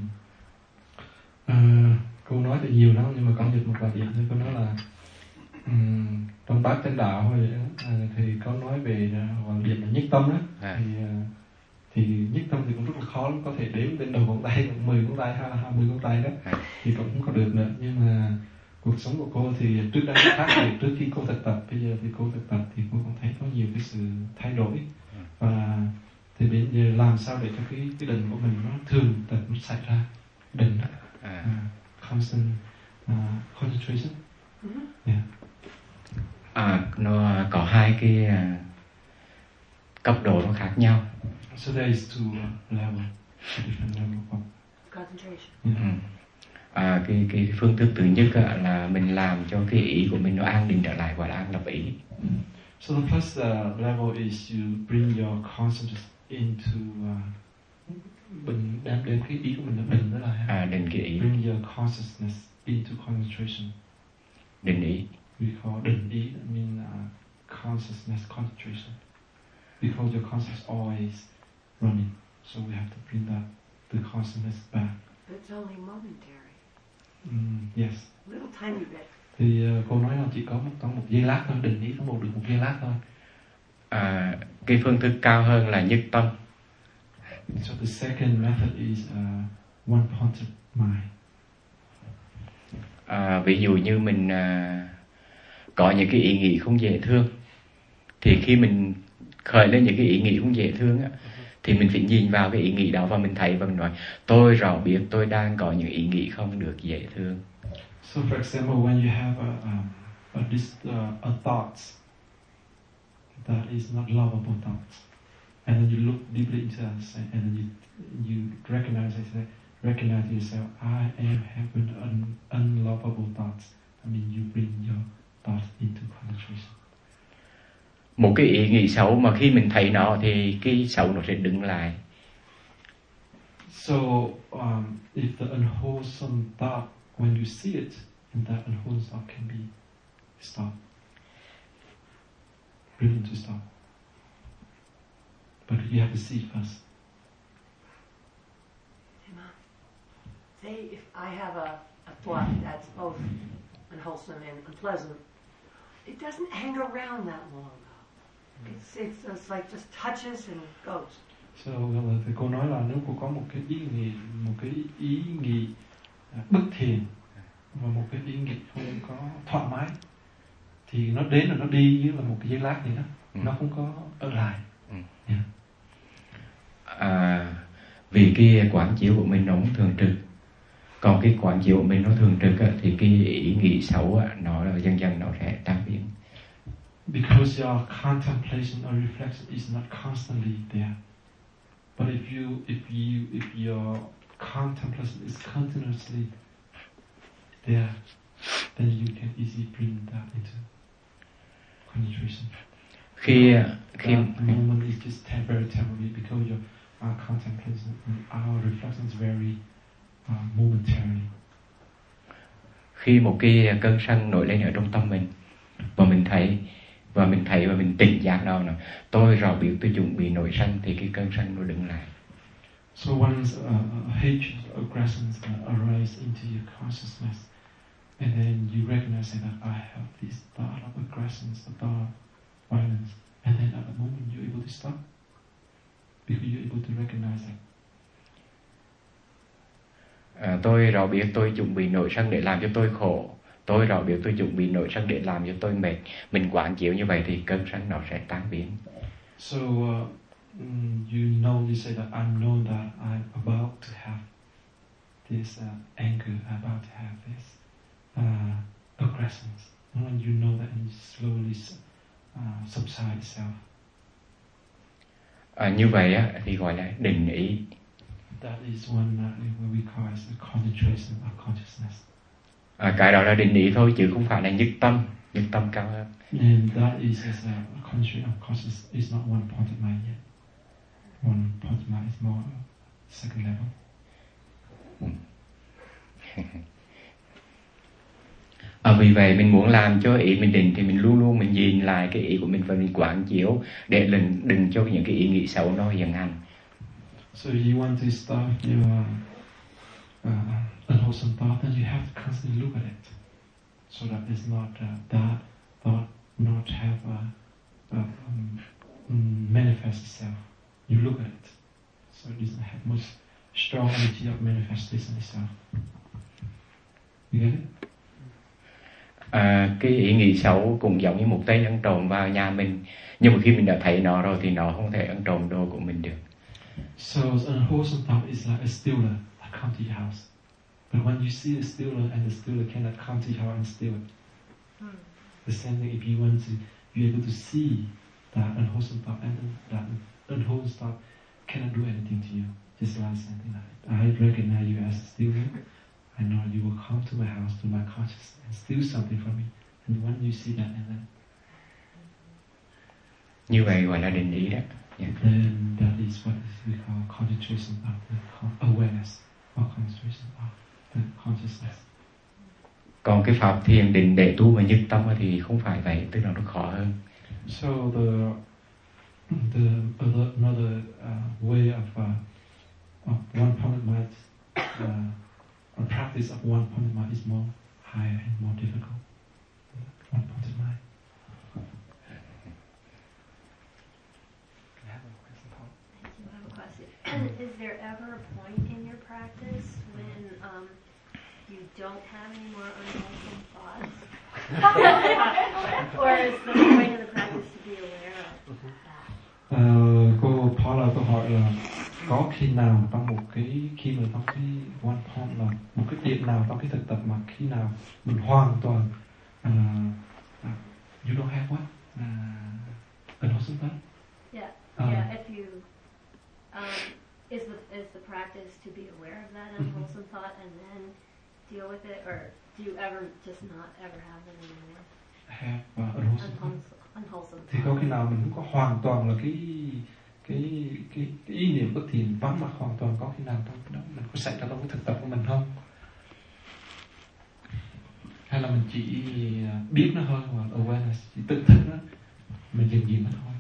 À, câu nói thì nhiều lắm nhưng mà con dịch một vài điểm thôi. Câu nói là um, trong bát chánh đạo thôi à, thì có nói về hoàn điểm là nhất tâm đó. À. Thì uh, thì nhất tâm thì cũng rất là khó lắm, có thể đếm đến đầu ngón tay, mười ngón tay hay là hai mươi ngón tay đó, à. Thì cũng không có được nữa. Nhưng mà cuộc sống của cô thì trước đây khác thì trước khi cô thực tập, bây giờ thì cô thực tập thì cô cũng thấy có nhiều cái sự thay đổi. Và thì bây giờ làm sao để cho cái cái định của mình nó thường tập nó xảy ra định đó, à. uh, constant uh, concentration. Yeah. À, nó có hai cái uh, cấp độ nó khác nhau. So there is two level, different level of concentration. Yeah. Ừ. À, cái cái phương thức thứ nhất là mình làm cho cái ý của mình nó an định trở lại, gọi là an lập ý. Mm. So the first uh, level is you bring your consciousness into uh, bình đem đến cái ý của mình là định, đó là à, định cái ý. Bring your consciousness into concentration. Định ý. We call định ý. I mean uh, consciousness concentration. Because your consciousness is always running, so we have to bring that the consciousness back. But it's only momentary. Mm, yes. Little tiny bit. Thì uh, cô nói là chỉ có một trong một giây lát thôi, định ý có một được một giây lát thôi. À, cái phương thức cao hơn là nhất tâm. So the second method is uh, one-pointed mind. À, ví dụ như mình uh, có những cái ý nghĩ không dễ thương, thì khi mình khởi lên những cái ý nghĩ không dễ thương á, thì mình phải nhìn vào cái ý nghĩ đó và mình thấy và mình nói tôi rõ biết tôi đang có những ý nghĩ không được dễ thương. So for example, when you have a, um, a, this, uh, a thoughts that is not lovable thoughts, and then you look deeply into that, and then you you recognize it, recognize yourself. I am having un, unlovable thoughts. I mean, you bring your thoughts into concentration. Một cái ý nghĩ xấu mà khi mình thấy nó thì cái xấu nó sẽ đứng lại. So um, if the unwholesome thought, when you see it, and that unwholesome thought can be stopped, driven to stop. But you have to see it first. Say if I have a, a thought that's both unwholesome and unpleasant, it doesn't hang around that long. It's, it's, it's like just touches and goes. So thì cô nói là nếu cô có một cái ý nghĩ, một cái ý nghĩ bất thiện và một cái ý nghĩ không có thoải mái, thì nó đến là nó đi như là một cái giấy lát vậy đó, ừ. Nó không có ở lại. Ừ. Yeah. À, vì cái quán chiếu của mình nó không thường trực, còn cái quán chiếu của mình nó thường trực á, thì cái ý nghĩ xấu á, nó là dần dần nó sẽ tan biến. Because your contemplation or reflection is not constantly there. But if you, if you, if your contemplation is continuously there, then you can easily bring that into concentration. Khi khi that moment is just very temporary because your our contemplation, our reflection is very uh, momentary. Khi một cái cơn sân nổi lên ở trong tâm mình và mình thấy và mình thấy và mình tỉnh giác đó là tôi rõ biết tôi chuẩn bị nổi sân, thì cái cơn sân nó đứng lại. So once uh, hatred, aggressions uh, arise into your consciousness, and then you recognize that I have this thought of aggressions, the thought of violence, and then at the moment you're able to stop because you're able to recognize it. À, tôi rõ biết tôi chuẩn bị nổi sân để làm cho tôi khổ. Tôi rõ biết tôi chuẩn bị nổi sân để làm cho tôi mệt. Mình quán chiếu như vậy thì cơn sân nó sẽ tan biến. So uh, you know, you say that I know that I'm about to have this uh, anger, I'm about to have this uh, aggressions. And you know that and you slowly uh, subside itself. À, như vậy á, thì gọi là định ý. That is one uh, what we call as the concentration of consciousness. À, cái đó là định ý thôi chứ không phải là nhất tâm, nhất tâm cao hơn. And that is as a concentration of consciousness is not one point of mind yet. One point of mind is more second level. À, vì vậy mình muốn làm cho ý mình định thì mình luôn luôn mình nhìn lại cái ý của mình và mình quán chiếu để đừng đừng cho những cái ý nghĩ xấu nó hiện hành. So you want to start your uh, unwholesome thought, then you have to constantly look at it, so that it's not uh, that thought not have a, a um, manifest itself. You look at it, so it doesn't have much strong energy of manifestation itself. You get it? À, cái ý nghĩ xấu cũng giống như một tên ăn trộm vào nhà mình, nhưng mà khi mình đã thấy nó rồi thì nó không thể ăn trộm đồ của mình được. So an unwholesome thought is like a stealer that come to your house. But when you see a stealer and the stealer cannot come to your house and steal it. Hmm. The same thing, if you want to be able to see that unwholesome thought and that unwholesome thought cannot do anything to you. Just like something like, I recognize you as a stealer. I know you will come to my house, to my consciousness, and steal something from me. And when you see that, and then như vậy gọi là định ý đó. Yeah. Then that is what we call concentration of the awareness, or concentration of the consciousness. Còn cái pháp thiền định để tu mà nhất tâm thì không phải vậy, tức là nó khó hơn. So the the other, another uh, way of, uh, of one point mind, uh, a practice of one point mind is more higher and more difficult. One point mind. Is there ever a point in your practice when um, you don't have any more unwholesome thoughts? Or is the point of the practice to be aware of that? Uh, cô Paula có hỏi là có khi nào trong một cái khi mà trong cái one point là một cái điểm nào trong cái thực tập mà khi nào mình hoàn toàn uh, uh, you don't have what uh, unwholesome thought? Yeah, uh, yeah. If you um, is the is the practice to be aware of that unwholesome mm-hmm. thought and then deal with it, or do you ever just not ever have them anymore? Have uh, unwholesome, unwholesome, unwholesome thì có khi nào mình cũng có hoàn toàn là cái cái cái, cái ý niệm bất thiện vắng mặt hoàn toàn, có khi nào trong cái đó mình có xảy ra trong cái thực tập của mình không? Hay là mình chỉ biết nó thôi, hoặc awareness chỉ tự thức nó, mình dừng gì mà thôi?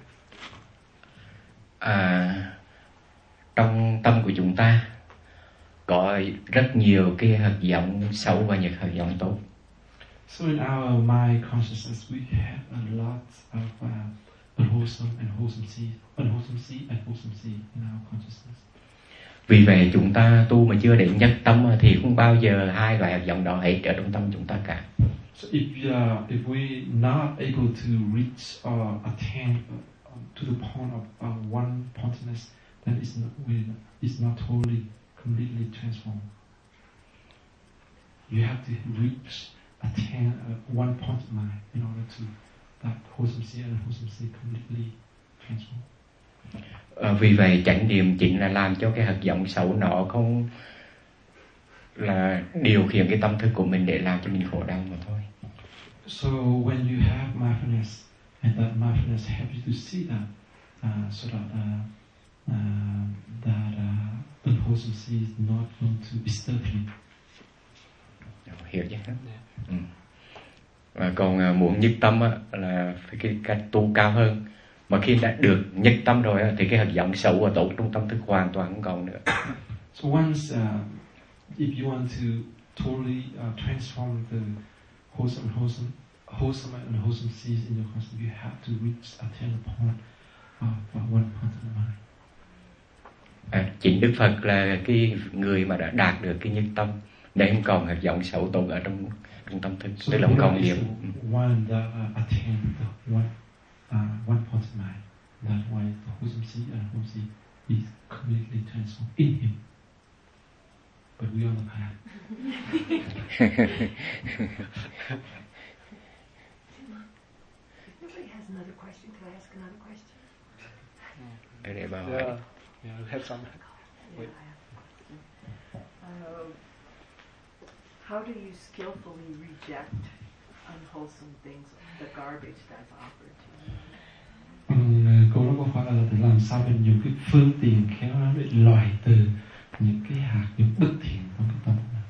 À, trong tâm của chúng ta có rất nhiều cái hạt giống xấu và những hạt giống tốt. So in our mind consciousness we have a lot of uh, unwholesome and wholesome seed, unwholesome seed and wholesome seed in our consciousness. Vì vậy chúng ta tu mà chưa đến nhất tâm thì không bao giờ hai loại hạt giống đó hết ở trong tâm chúng ta cả. So if we are, if we not able to reach or attain uh, to the point of uh, one pointedness, then it's not, we, it's not totally, completely transformed. You have to reach, attain uh, one pointed mind in order to that wholesome seed and wholesome seed completely transform. À, vì vậy chánh niệm chính là làm cho cái hạt giống xấu nó không là điều khiển cái tâm thức của mình để làm cho mình khổ đau mà thôi. So when you have mindfulness, and that mindfulness helps you to see that, uh, so that uh, uh, that uh, unwholesome seed is not going to disturb you. Hiểu chứ? Ừ. Và còn uh, muốn nhất tâm á, là phải cái cách tu cao hơn. Mà khi đã được nhất tâm rồi á, thì cái hạt giống xấu và tốt trong tâm thức hoàn toàn không còn nữa. So once, uh, if you want to totally uh, transform the wholesome and wholesome, wholesome and unwholesome seeds in your consciousness, you have to reach, attain the point of uh, one point of the mind. À, chính Đức Phật là cái người mà đã đạt được cái nhất tâm, để không còn hạt giống xấu tốt ở trong trong tâm thức, So tức là không còn is niệm. one that uh, attain the one uh, one point of mind. That's why the wholesome seed and unwholesome seed is completely transformed in him. But we on the path. Nobody has another question. Can I ask another question? Để bảo Yeah, yeah, we have some. Wait. Uh, how do you skillfully reject unwholesome things, the garbage that's offered to you? Um, câu đó có phải là để làm sao mình dùng cái phương tiện khéo léo để loại từ những cái hạt, những bất thiện trong cái tâm này.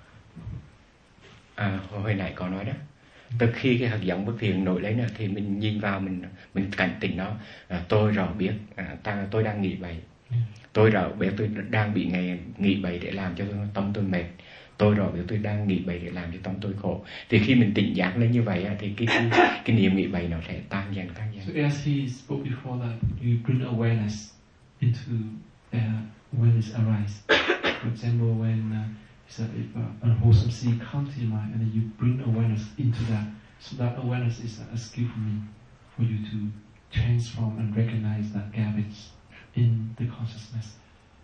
À, hồi nãy có nói đó, từ khi cái hạt giống bất thiện nổi lên thì mình nhìn vào, mình mình cảnh tỉnh nó. À, tôi rõ biết à, ta, tôi đang nghĩ bậy, tôi rõ biết tôi đang bị ngày nghĩ bậy để làm cho tâm tôi mệt, tôi rõ biết tôi đang nghĩ bậy để làm cho tâm tôi khổ. Thì khi mình tỉnh giác lên như vậy thì cái cái, cái niệm nghĩ bậy nó sẽ tan dần tan dần. So as he spoke before that, you bring awareness into uh, when it arises. For example, when uh, he said if uh, unwholesome seed comes to your mind, and then you bring awareness into that, so that awareness is a skill for me, for you to transform and recognize that garbage in the consciousness.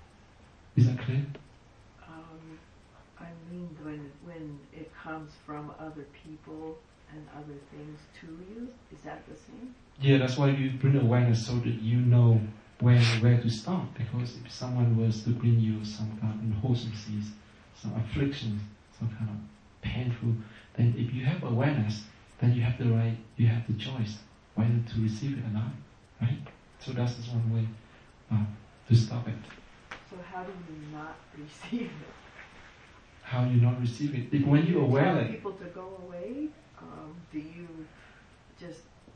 Is that clear? Um, I mean, when when it comes from other people and other things to you, is that the same? Yeah, that's why you bring awareness so that you know when where to stop. Because if someone was to bring you some kind of unwholesome seeds, some afflictions, some kind of painful, then if you have awareness, then you have the right, you have the choice whether to receive it or not, right? So that's just one way uh, to stop it. So how do you not receive it? How you not receive it? If when you're aware Tell that people to go away, um, do you just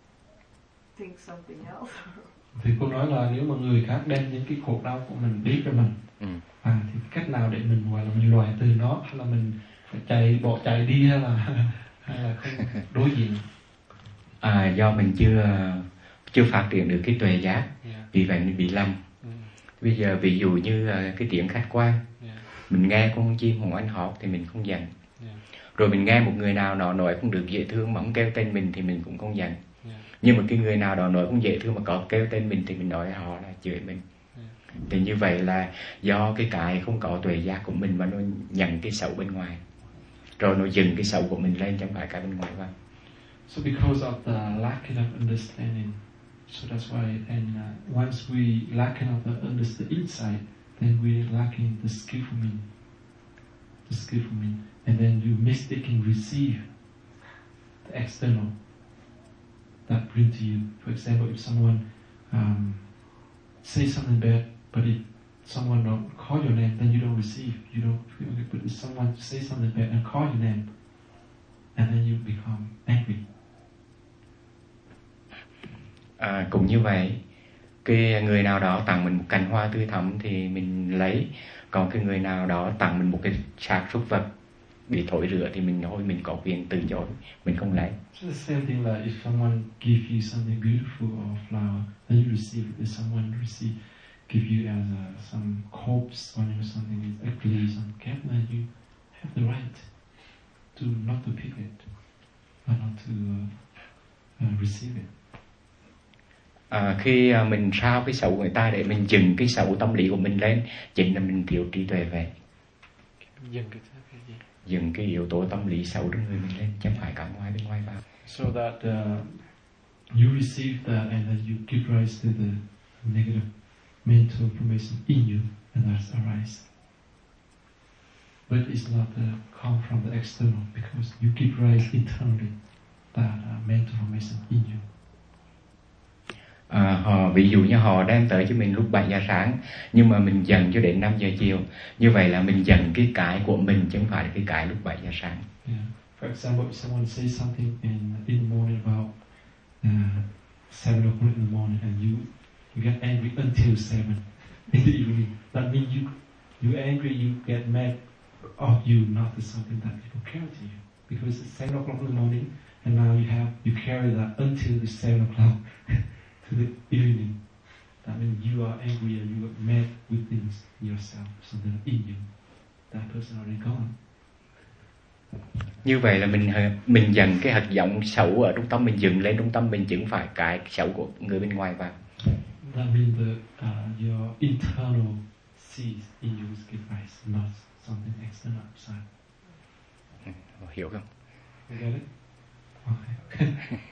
think something else? thì cô nói là nếu mà người khác đem những cái khổ đau của mình biết cho mình, Ừ. à, thì cách nào để mình gọi là mình loại từ nó, hay là mình phải chạy bỏ chạy đi, hay là hay là không đối diện? À, do mình chưa chưa phát triển được cái tuệ giác, Yeah. vì vậy mình bị lầm. Mm. Bây giờ ví dụ như uh, cái tiếng khách quan, Yeah. mình nghe con chim hồng anh hót thì mình không giận. Yeah. Rồi mình nghe một người nào đó nói không được dễ thương mà không kêu tên mình thì mình cũng không giận. Yeah. Nhưng mà cái người nào đó nói không dễ thương mà có kêu tên mình thì mình nói họ là chửi mình. Yeah. Thì như vậy là do cái cái không có tuệ giác của mình mà nó nhận cái xấu bên ngoài, rồi nó dừng cái xấu của mình lên trong phải cái bên ngoài vào. So because of the lacking of understanding, so that's why, and uh, once we lacking of the understand insight, then we lacking the skillful meaning, the skillful meaning, and then you mistaken receive the external that bring to you. For example, if someone um, say something bad, but if someone don't call your name, then you don't receive, you don't feel it. But if someone say something bad and call your name, and then you become angry. À, cũng như vậy, cái người nào đó tặng mình một cành hoa tươi thắm thì mình lấy, còn cái người nào đó tặng mình một cái xác súc vật bị thổi rửa thì mình thôi mình có quyền từ chối, mình không lấy. It's the same thing like if someone give you something beautiful or flower, and you receive it, if someone receive give you as a, some corpse or you know, something is ugly, some careful, and you have the right to not to pick it, or not to uh, uh, receive it. À, khi à, mình sao cái xấu người ta để mình dừng cái xấu tâm lý của mình lên, chính là mình thiếu trí tuệ về. Dừng cái cái gì? Dừng cái yếu tố tâm lý xấu trong người mình lên, chứ không phải cả ngoài bên ngoài vào. So that uh, you receive that and then you give rise to the negative mental information in you, and that's arise. But it's not uh, come from the external, because you give rise internally that uh, mental information in you. À, họ, ví dụ như họ đem tới cho mình lúc bảy giờ sáng, nhưng mà mình dần cho đến năm giờ chiều. Như vậy là mình dần cái cái của mình, chứ không phải cái cái lúc bảy giờ sáng. Yeah. For example, if someone says something in in the morning about uh, seven o'clock in the morning, and you you get angry until seven in the evening, that means you you angry, you get mad of you, not to something that people carry to you, because it's seven o'clock in the morning, and now you have you carry that until the seven o'clock to the evening. That means you are angry and you are mad within yourself, something in you. That person already gone. Như vậy là mình mình dần cái hạt giống xấu ở trong tâm mình dừng lên trong tâm mình, chứ không phải cái xấu của người bên ngoài vào. That means that uh, your internal seeds in you is give rise, not something external outside. Hiểu không? You get it? Okay.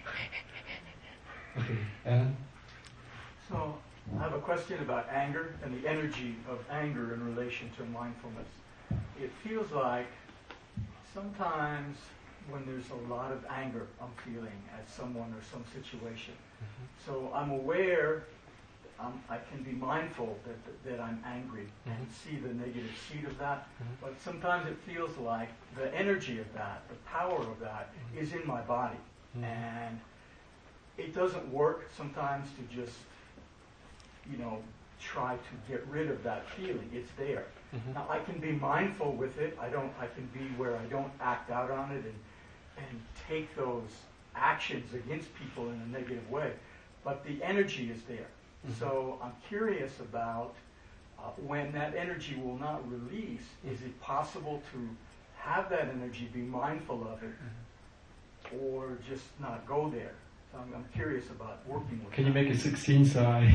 Okay. Alan? So I have a question about anger and the energy of anger in relation to mindfulness. It feels like sometimes when there's a lot of anger I'm feeling at someone or some situation, mm-hmm. so I'm aware, um, I can be mindful that, that, that I'm angry mm-hmm. and see the negative seed of that, mm-hmm. but sometimes it feels like the energy of that, the power of that mm-hmm. is in my body. Mm-hmm. And it doesn't work sometimes to just, you know, try to get rid of that feeling. It's there. Mm-hmm. Now I can be mindful with it. I don't. I can be where I don't act out on it and and take those actions against people in a negative way. But the energy is there. Mm-hmm. So I'm curious about uh, when that energy will not release. Mm-hmm. Is it possible to have that energy, be mindful of it, mm-hmm. or just not go there? So I'm, I'm curious about working with. Can that. you make it sixteen so I?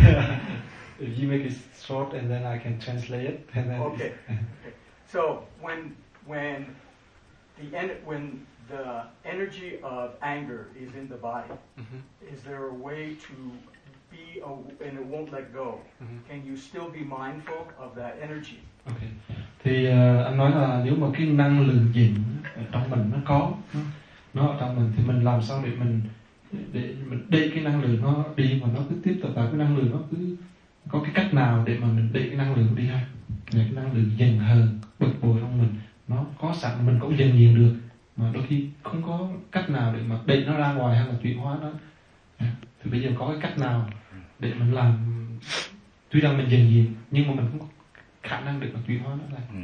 If you make it short and then I can translate it. And then okay. okay. So when when the en- when the energy of anger is in the body, mm-hmm. is there a way to be a, and it won't let go? Mm-hmm. Can you still be mindful of that energy? Okay. Thì uh, anh nói là nếu mà cái năng lượng gì ở trong mình nó có, nó, nó ở trong mình thì mình làm sao để mình để mình để cái năng lượng nó đi mà nó cứ tiếp tục vào cái năng lượng nó cứ có cái cách nào để mà mình để cái năng lượng đi ha, để cái năng lượng dần hơn bực bội trong mình nó có sẵn mình cũng dần nhiều được, mà đôi khi không có cách nào để mà đẩy nó ra ngoài hay là chuyển hóa nó, thì bây giờ có cái cách nào để mình làm, tuy rằng mình dần nhiều nhưng mà mình không có khả năng để mà chuyển hóa nó ra. Ừ.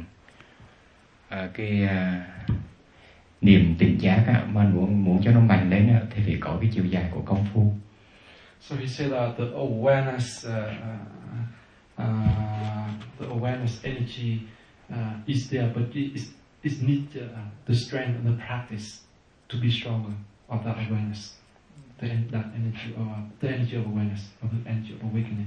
À, cái à, niềm tỉnh giác á, mà muốn muốn cho nó mạnh lên á, thì phải có cái chiều dài của công phu. So he said that the awareness, uh, uh, the awareness energy uh, is there, but it is it needs uh, the strength and the practice to be stronger of that awareness, the, that energy or the energy of awareness, of the energy of awakening.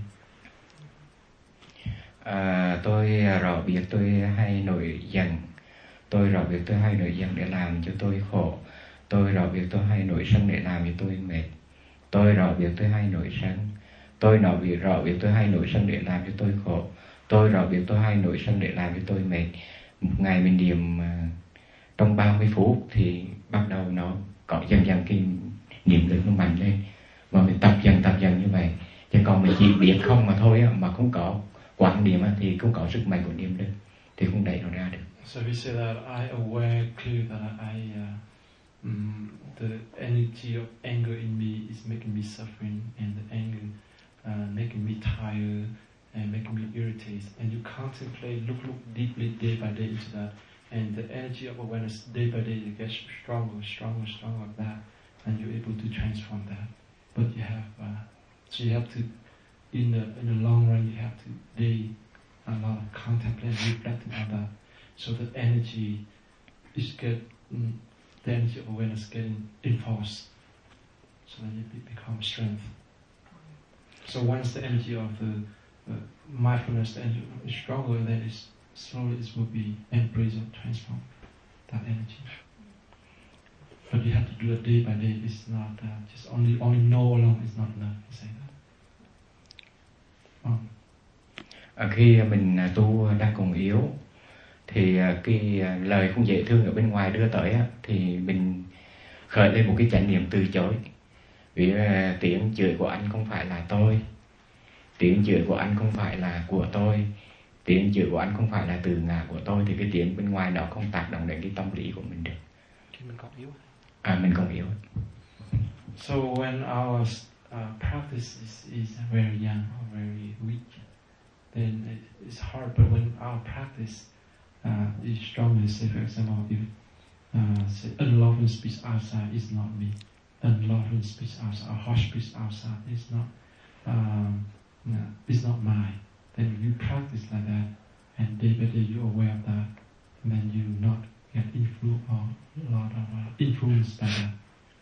À, tôi rõ biết tôi hay nổi giận, tôi rõ biết tôi hay nổi giận để làm cho tôi khổ, tôi rõ biết tôi hay nổi sân để làm cho tôi mệt. Tôi rõ việc tôi hay nổi sân. Tôi rõ việc rõ việc tôi hay nổi sân để làm cho tôi khổ. Tôi rõ việc tôi hay nổi sân để làm cho tôi mệt. Một ngày mình niệm uh, trong ba mươi phút thì bắt đầu nó có dần dần cái niệm lực nó mạnh lên. Và mình tập dần tập dần như vậy. Chứ còn mình chỉ biết không mà thôi á, mà không có quán niệm á, thì không có sức mạnh của niệm lực thì không đẩy nó ra được. So he said that I aware clear that I uh, um, the energy of anger in me is making me suffering, and the anger uh, making me tired and making me irritated. And you contemplate, look, look deeply day by day into that, And the energy of awareness day by day it gets stronger, stronger, stronger like that, and you're able to transform that. But you have, uh, so you have to, in the in the long run, you have to day a lot of contemplate, reflecting on that, so that energy is get mm, the energy of awareness getting enforced, so that it becomes strength. So once the energy of the uh, mindfulness the energy is stronger, then it's slowly it will be embrace or transform that energy. But you have to do it day by day. It's not uh, just only only know alone is not enough. You say that. Um. À, khi mình tu đang còn yếu thì cái lời không dễ thương ở bên ngoài đưa tới thì mình khởi lên một cái chánh niệm từ chối. Vì tiếng chửi của anh không phải là tôi, tiếng chửi của anh không phải là của tôi, tiếng chửi của anh không phải là từ ngã của tôi, thì cái tiếng bên ngoài đó không tác động đến cái tâm lý của mình được. Mình còn yếu. À, mình còn yếu. So when our uh, practice is, is very young or very weak, then it's hard. But when our practice uh, is strong, say for example, if uh, say unlawful speech outside is not me, unlawful speech outside, or harsh speech outside is not, um, no, is not mine. Then if you practice like that, and day by day you're aware of that, and then you not get influenced or a lot of uh, influenced by that.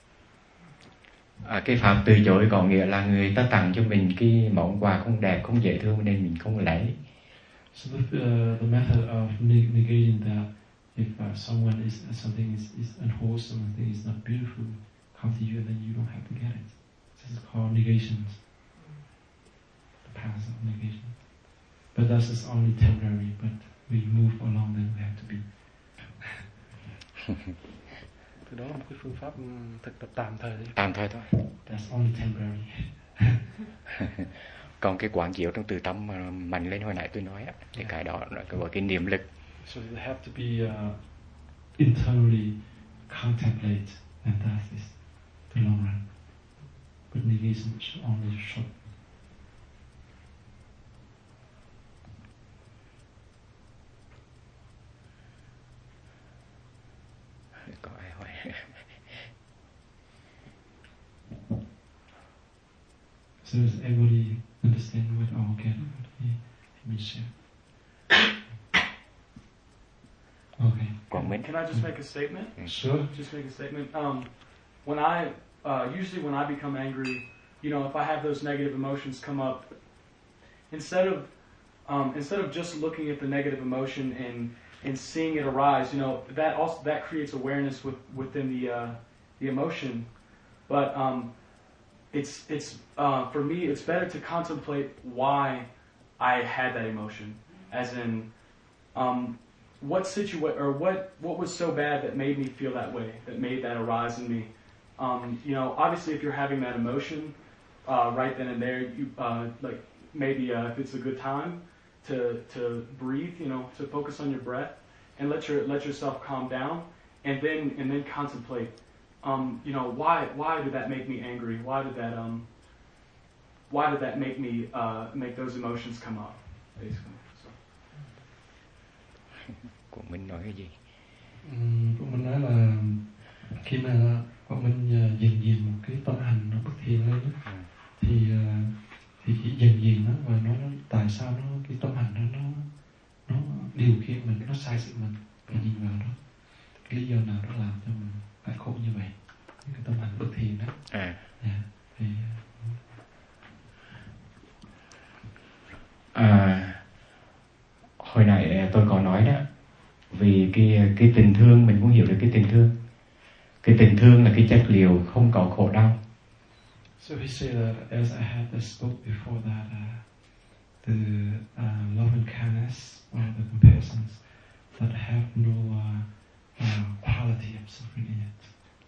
À, cái pháp từ chối có nghĩa là người ta tặng cho mình cái món quà không đẹp, không dễ thương nên mình không lấy. So the, uh, the method of negating that, if uh, someone is uh, something is, is unwholesome, something is not beautiful, come to you and then you don't have to get it. This is called negations. The path of negation. But that is only temporary. But we move along, then we have to be. Thì đó là một cái phương pháp thực tập tạm thời thôi. Tạm thời thôi. That's only temporary. Còn cái quán chiếu trong từ tâm mà mạnh lên hồi nãy tôi nói á, thì yeah. Cái đó là cái, cái niệm lực. So you have to be uh, internally contemplate, and that is the long run. But negation is only short. Có ai hỏi? So does everybody understand what all get? Let me share. Okay. Can, can I just make a statement? Sure. Just make a statement. Um, when I uh, usually when I become angry, you know, if I have those negative emotions come up, instead of um, instead of just looking at the negative emotion and and seeing it arise, you know, that also that creates awareness with, within the uh, the emotion. But um, it's it's uh, for me, it's better to contemplate why I had that emotion, as in um, what situa- or what what was so bad that made me feel that way, that made that arise in me. Um, you know, obviously, if you're having that emotion uh, right then and there, you uh, like maybe uh, if it's a good time to to breathe, you know, to focus on your breath and let your let yourself calm down, and then and then contemplate. Um, you know, why why did that make me angry? Why did that um why did that make me uh, make those emotions come up? Basically. So. Của mình nói cái gì? Um, của mình nói là khi mà của mình uh, dần dần một cái tâm hành nó bất thiện lên đó, ừ. thì uh, thì chỉ dần dần đó và nó tại sao nó cái tâm hành đó nó nó điều khiển mình, nó sai sự mình, phải nhìn vào đó cái lý do nào đó làm cho mình phải khổ như vậy, cái tâm hành bất thiện đó. À. Yeah, thì, à, hồi nãy tôi có nói đó, vì cái cái tình thương mình cũng hiểu được cái tình thương, cái tình thương là cái chất liệu không có khổ đau. So he said that, as I had spoke before, that uh, the uh, love and kindness or the comparisons that have no uh, uh, quality of suffering in it.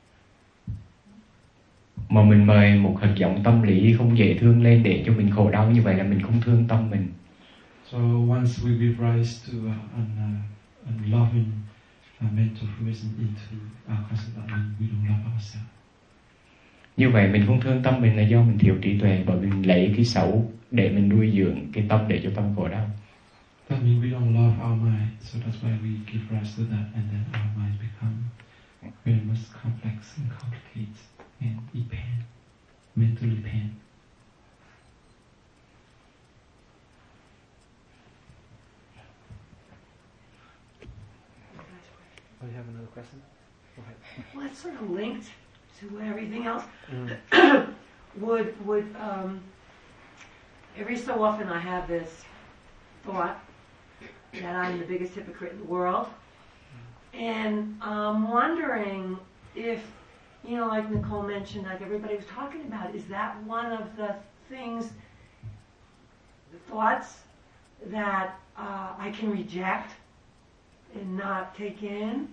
Mà mình mời một hạt giống tâm lý không dễ thương lên để cho mình khổ đau như vậy là mình không thương tâm mình. So once we give rise to uh, an, uh, an loving uh, mental formation into our concept that we don't love ourselves. Như vậy mình không thương tâm mình là do mình thiếu trí tuệ, bởi vì mình lấy cái xấu để mình nuôi dưỡng cái tâm để cho tâm khổ đau. That means we don't love our mind, so that's why we give rise to that, and then our minds become very much complex and complicated and in pain, mentally pain. Oh, you have another question? Go ahead. Well, it's sort of linked to everything else. Mm. would would um, every so often I have this thought that I'm the biggest hypocrite in the world, and I'm wondering if, you know, like Nicole mentioned, like everybody was talking about, is that one of the things, the thoughts that uh, I can reject and not take in?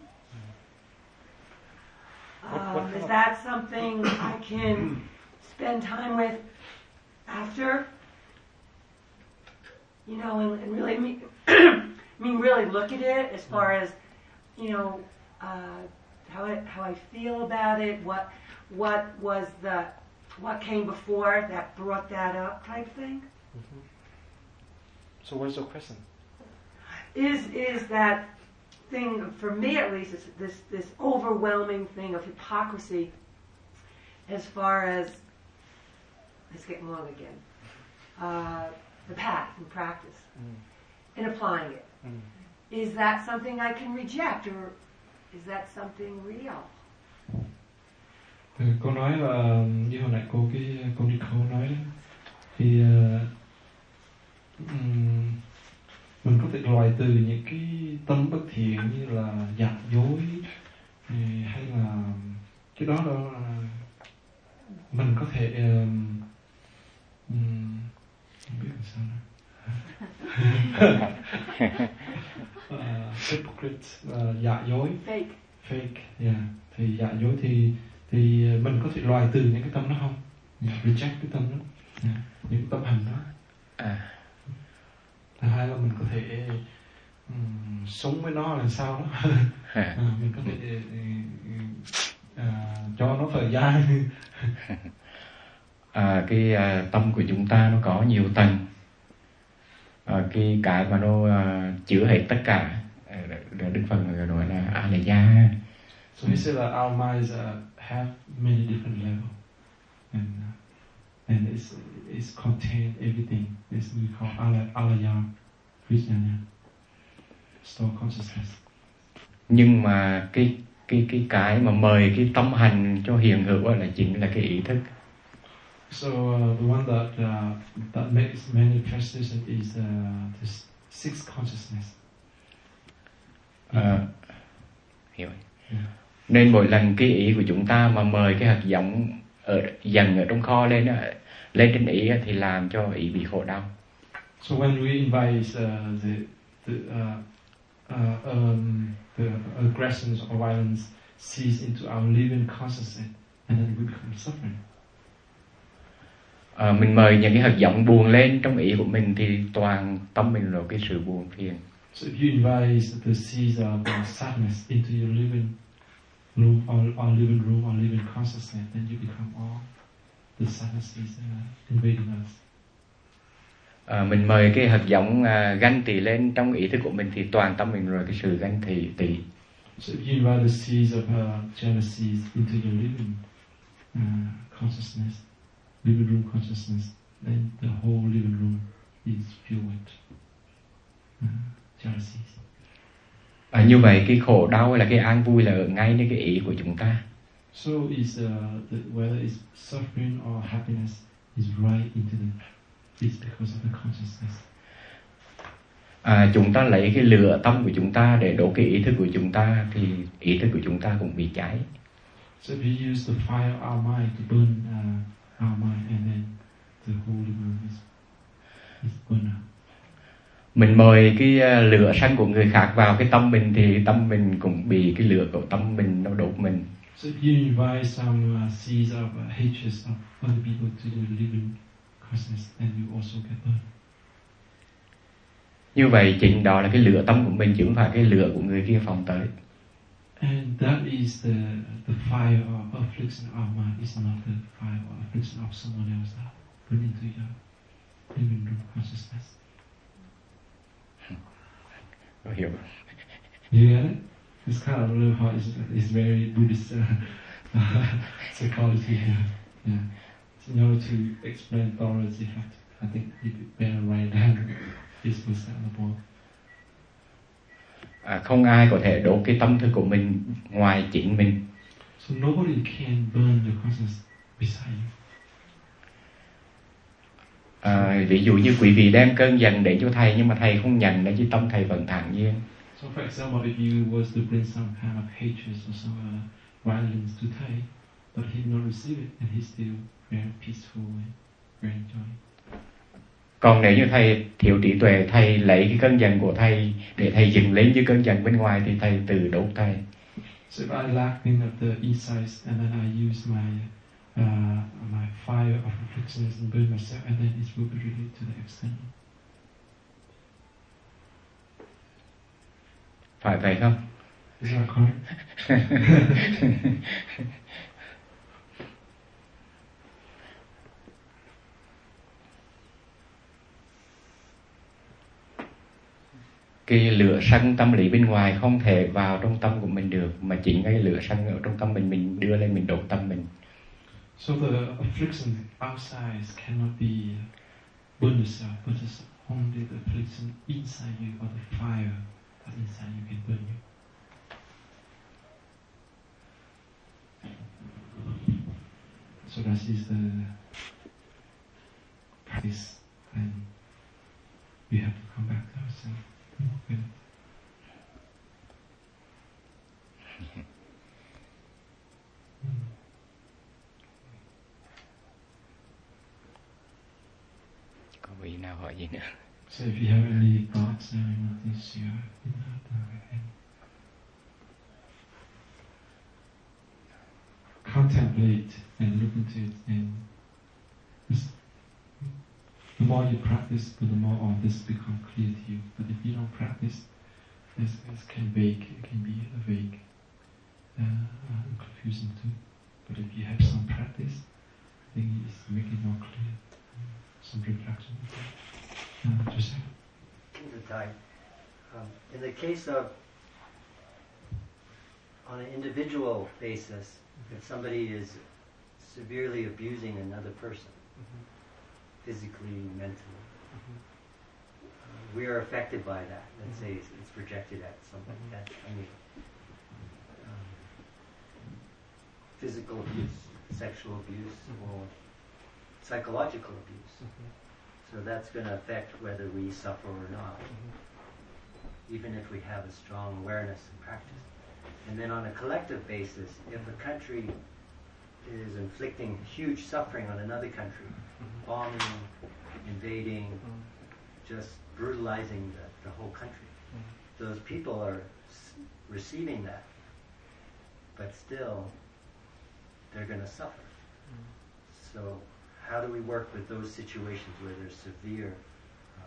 What- what Um, kind is of- that something I can spend time with after? You know, and, and really, me, I mean, really look at it as far as, you know, uh, how it, how I feel about it. What, what was the, what came before that brought that up, type thing. Mm-hmm. So, what is your question? Is is that thing, for me at least, is this this overwhelming thing of hypocrisy as far as, it's getting long again, uh, the path and practice Mm. and applying it. Mm. Is that something I can reject, or is that something real? Ừ, cô nói là như hồi nãy cô cái cô Nicole nói đó, thì uh, um, mình có thể loại từ những cái tâm bất thiện như là giả dối, hay là cái đó đó là mình có thể um, um, không biết làm sao nữa. uh, hypocrite, uh, giả dối, Fake. fake, yeah. Thì giả dối thì thì mình có thể loại từ những cái tâm đó không? Yeah, reject cái tâm đó, yeah. Những cái tâm hành đó. À. Thứ hai là mình có thể um, sống với nó là sao đó. À, mình có thể uh, uh, cho nó thời gian. À, cái uh, tâm của chúng ta nó có nhiều tầng. À, cái cái mà nó uh, chứa hết tất cả, uh, Đức Phật người nói là Alaya. So he said that our minds uh, have many different levels, and uh, and it's it's contained everything. This we call ala, alaya, Vijnana, store consciousness. Nhưng mà cái cái cái cái mà mời cái tâm hành cho hiện hữu là chính là cái ý thức. So uh, the one that uh, that makes manifestation is uh, this sixth consciousness. À, hiểu. Yeah. Nên mỗi lần cái ý của chúng ta mà mời cái hạt giống ở dần ở trong kho lên đó, lên trên ý thì làm cho ý bị khổ đau. So when we invite uh, the the uh, uh, um, the aggressions or violence sees into our living consciousness, and then we become suffering. À, mình mời những cái hạt giống buồn lên trong ý của mình thì toàn tâm mình là cái sự buồn phiền. So if you invite the seeds of uh, sadness into your living room or, or living room or living consciousness, then you become all the sadness is uh, invading us. À, mình mời cái hạt giống à, ganh tị lên trong ý thức của mình thì toàn tâm mình rồi cái sự ganh tị tị. So if you invite the seeds of uh, jealousies into your living uh, consciousness, living room consciousness, then the whole living room is filled with uh, jealousies. À, như vậy cái khổ đau hay là cái an vui là ở ngayในcái ý của chúng ta. So is uh, the, whether it's suffering or happiness is right into the, it's because of the consciousness. À, chúng ta lấy cái lửa tâm của chúng ta để đổ cái ý thức của chúng ta thì ý thức của chúng ta cũng bị cháy. So if you use the fire of our mind to burn uh, our mind, and then the whole living room is, is burned out. Mình mời cái lửa xanh của người khác vào cái tâm mình thì tâm mình cũng bị cái lửa của tâm mình nó đốt mình. So if you invite some uh, seeds of uh, hatred of other people to your living consciousness, then you also get burned. Như vậy chính đó là cái lửa tâm của mình chứ không phải cái lửa của người kia phóng tới. And that is the the fire of affliction of mind. It's not the fire or affliction of someone else that put into your living room consciousness. Có hiểu. You get it? It's kind of a little hard. It's, it's very Buddhist uh, psychology here. Yeah. So in order to explain thoroughly, you have to, I think you better write down this was on the board. À, không ai có thể đốt cái tâm thức của mình ngoài chính mình. So nobody can burn your conscience beside you. À, ví dụ như quý vị đem cơn giận đến cho thầy nhưng mà thầy không nhận để chứ tâm thầy vẫn thản nhiên. So for example, if you was to bring some kind of hatred or some uh, violence to Thầy, but he not receive it and he's still very peaceful and very enjoying. Còn nếu như thầy thiếu trí tuệ, thầy lấy cái cơn giận của thầy để thầy dựng lên như cơn giận bên ngoài thì thầy tự đốt thầy. So if I lacking of the insights and then I use my uh, my fire of reflections and burn myself, and then it will be related to the external. Phải vậy không? Is that correct? Cái lửa sân tâm lý bên ngoài không thể vào trong tâm của mình được, mà chính cái lửa sân ở trong tâm mình mình đưa lên mình đốt tâm mình. So the affliction outside cannot be burn yourself, but it's only the affliction inside you or the fire that inside you can burn you. So that is the practice, and we have to come back to ourselves. Okay. Có vị nào hỏi gì nữa? So if you have any thoughts or anything, you are contemplate and look into it, and the more you practice, the more all this become clear to you. But if you don't practice, this, this can vague, it can be a vague, uh, uh, confusing too. But if you have some practice, I think it's making more clear. Some reflection. Uh, just um, in the case of, on an individual basis, if somebody is severely abusing another person, mm-hmm. physically, mentally, mm-hmm. uh, we are affected by that. Let's mm-hmm. say it's, it's projected at somebody. Mm-hmm. That, I mean, um, physical abuse, sexual abuse, mm-hmm. or psychological abuse. Mm-hmm. So that's going to affect whether we suffer or not, mm-hmm. even if we have a strong awareness and practice. And then on a collective basis, if a country is inflicting huge suffering on another country, mm-hmm. bombing, invading, mm-hmm. just brutalizing the, the whole country, mm-hmm. those people are s- receiving that, but still they're going to suffer. Mm-hmm. So how do we work with those situations where there's severe, uh,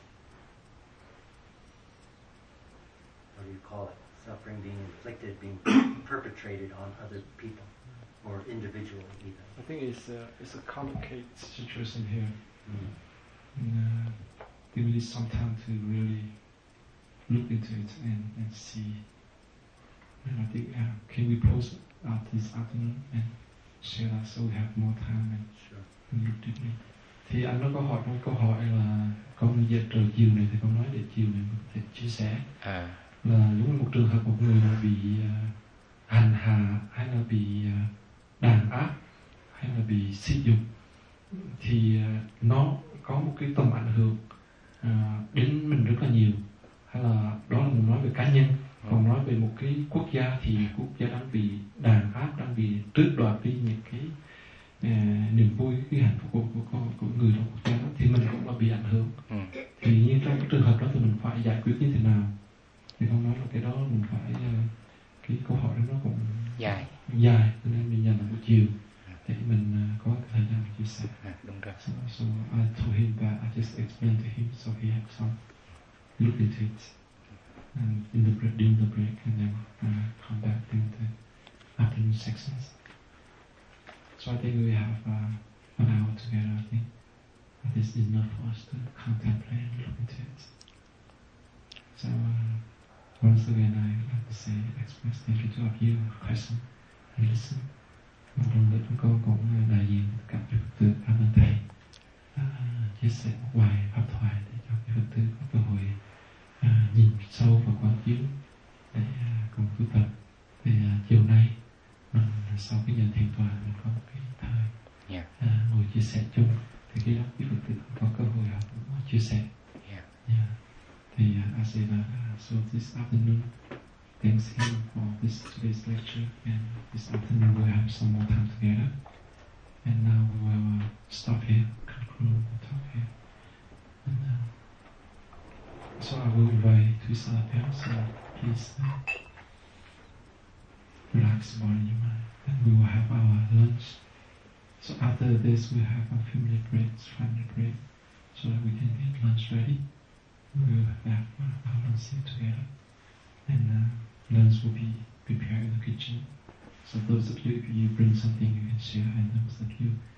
what do you call it, suffering being inflicted, being perpetrated on other people, or individually even? I think it's a, it's a complicated situation here. Mm. And, uh, we need some time to really look into it and, and see. And I think, uh, can we post out this afternoon and share that so we have more time and sure. look deeply. Thì anh nó có hỏi một câu hỏi là con giờ trời chiều này thì con nói để chiều này mình có thể chia sẻ. À. Là lúc một trường hợp một người nào bị uh, hành hạ hay là bị uh, đàn áp hay là bị sử dụng thì uh, nó có một cái tầm ảnh hưởng uh, đến mình rất là nhiều, hay là đó là mình nói về cá nhân. Còn nói về một cái quốc gia thì quốc gia đang bị đàn áp, đang bị tước đoạt đi những cái uh, niềm vui, cái hạnh phúc của, của, của, của người trong quốc gia đó, thì mình cũng là bị ảnh hưởng. Ừ. Thì như trong cái trường hợp đó thì mình phải giải quyết như thế nào? Thì không nói là cái đó mình phải uh, cái câu hỏi đó nó cũng dài dài cho nên mình dành một chiều để mình uh, có cái thời gian chia sẻ. À, đúng rồi. So, so I told him that I just explained to him so he had some look into it and in the break, during the break, and then uh, come back during the afternoon sections. So I think we have uh, an hour together. I think this is enough for us to contemplate and look into it. So uh, once again, I would like to say, express thank you to all of you who present and listen. Một lần nữa chúng con cũng đại diện tất cả các Phật tử cảm ơn thầy à, chia sẻ một vài pháp thoại để cho các Phật tử có cơ hội à, nhìn sâu vào quán chiếu để à, cùng tu tập. Thì à, chiều nay mình sau cái giờ thiền tọa mình có một cái thời yeah. à, ngồi chia sẻ chung, thì khi đó các Phật tử cũng có cơ hội họ cũng chia sẻ. Yeah. Yeah. Thì uh, I say that uh, so this afternoon, thanks him for this today's lecture, and this afternoon we'll have some more time together. And now we will uh, stop here, conclude the talk here. And, uh, so I will invite Twisa Lapel, so please uh, relax the body and your mind. Then we will have our lunch. So after this we'll have a few minute breaks, five minute break, so that we can get lunch ready. We will have uh, our lunch here together. And uh, lunch will be prepared in the kitchen. So those of you, if you bring something, you can share, and those of you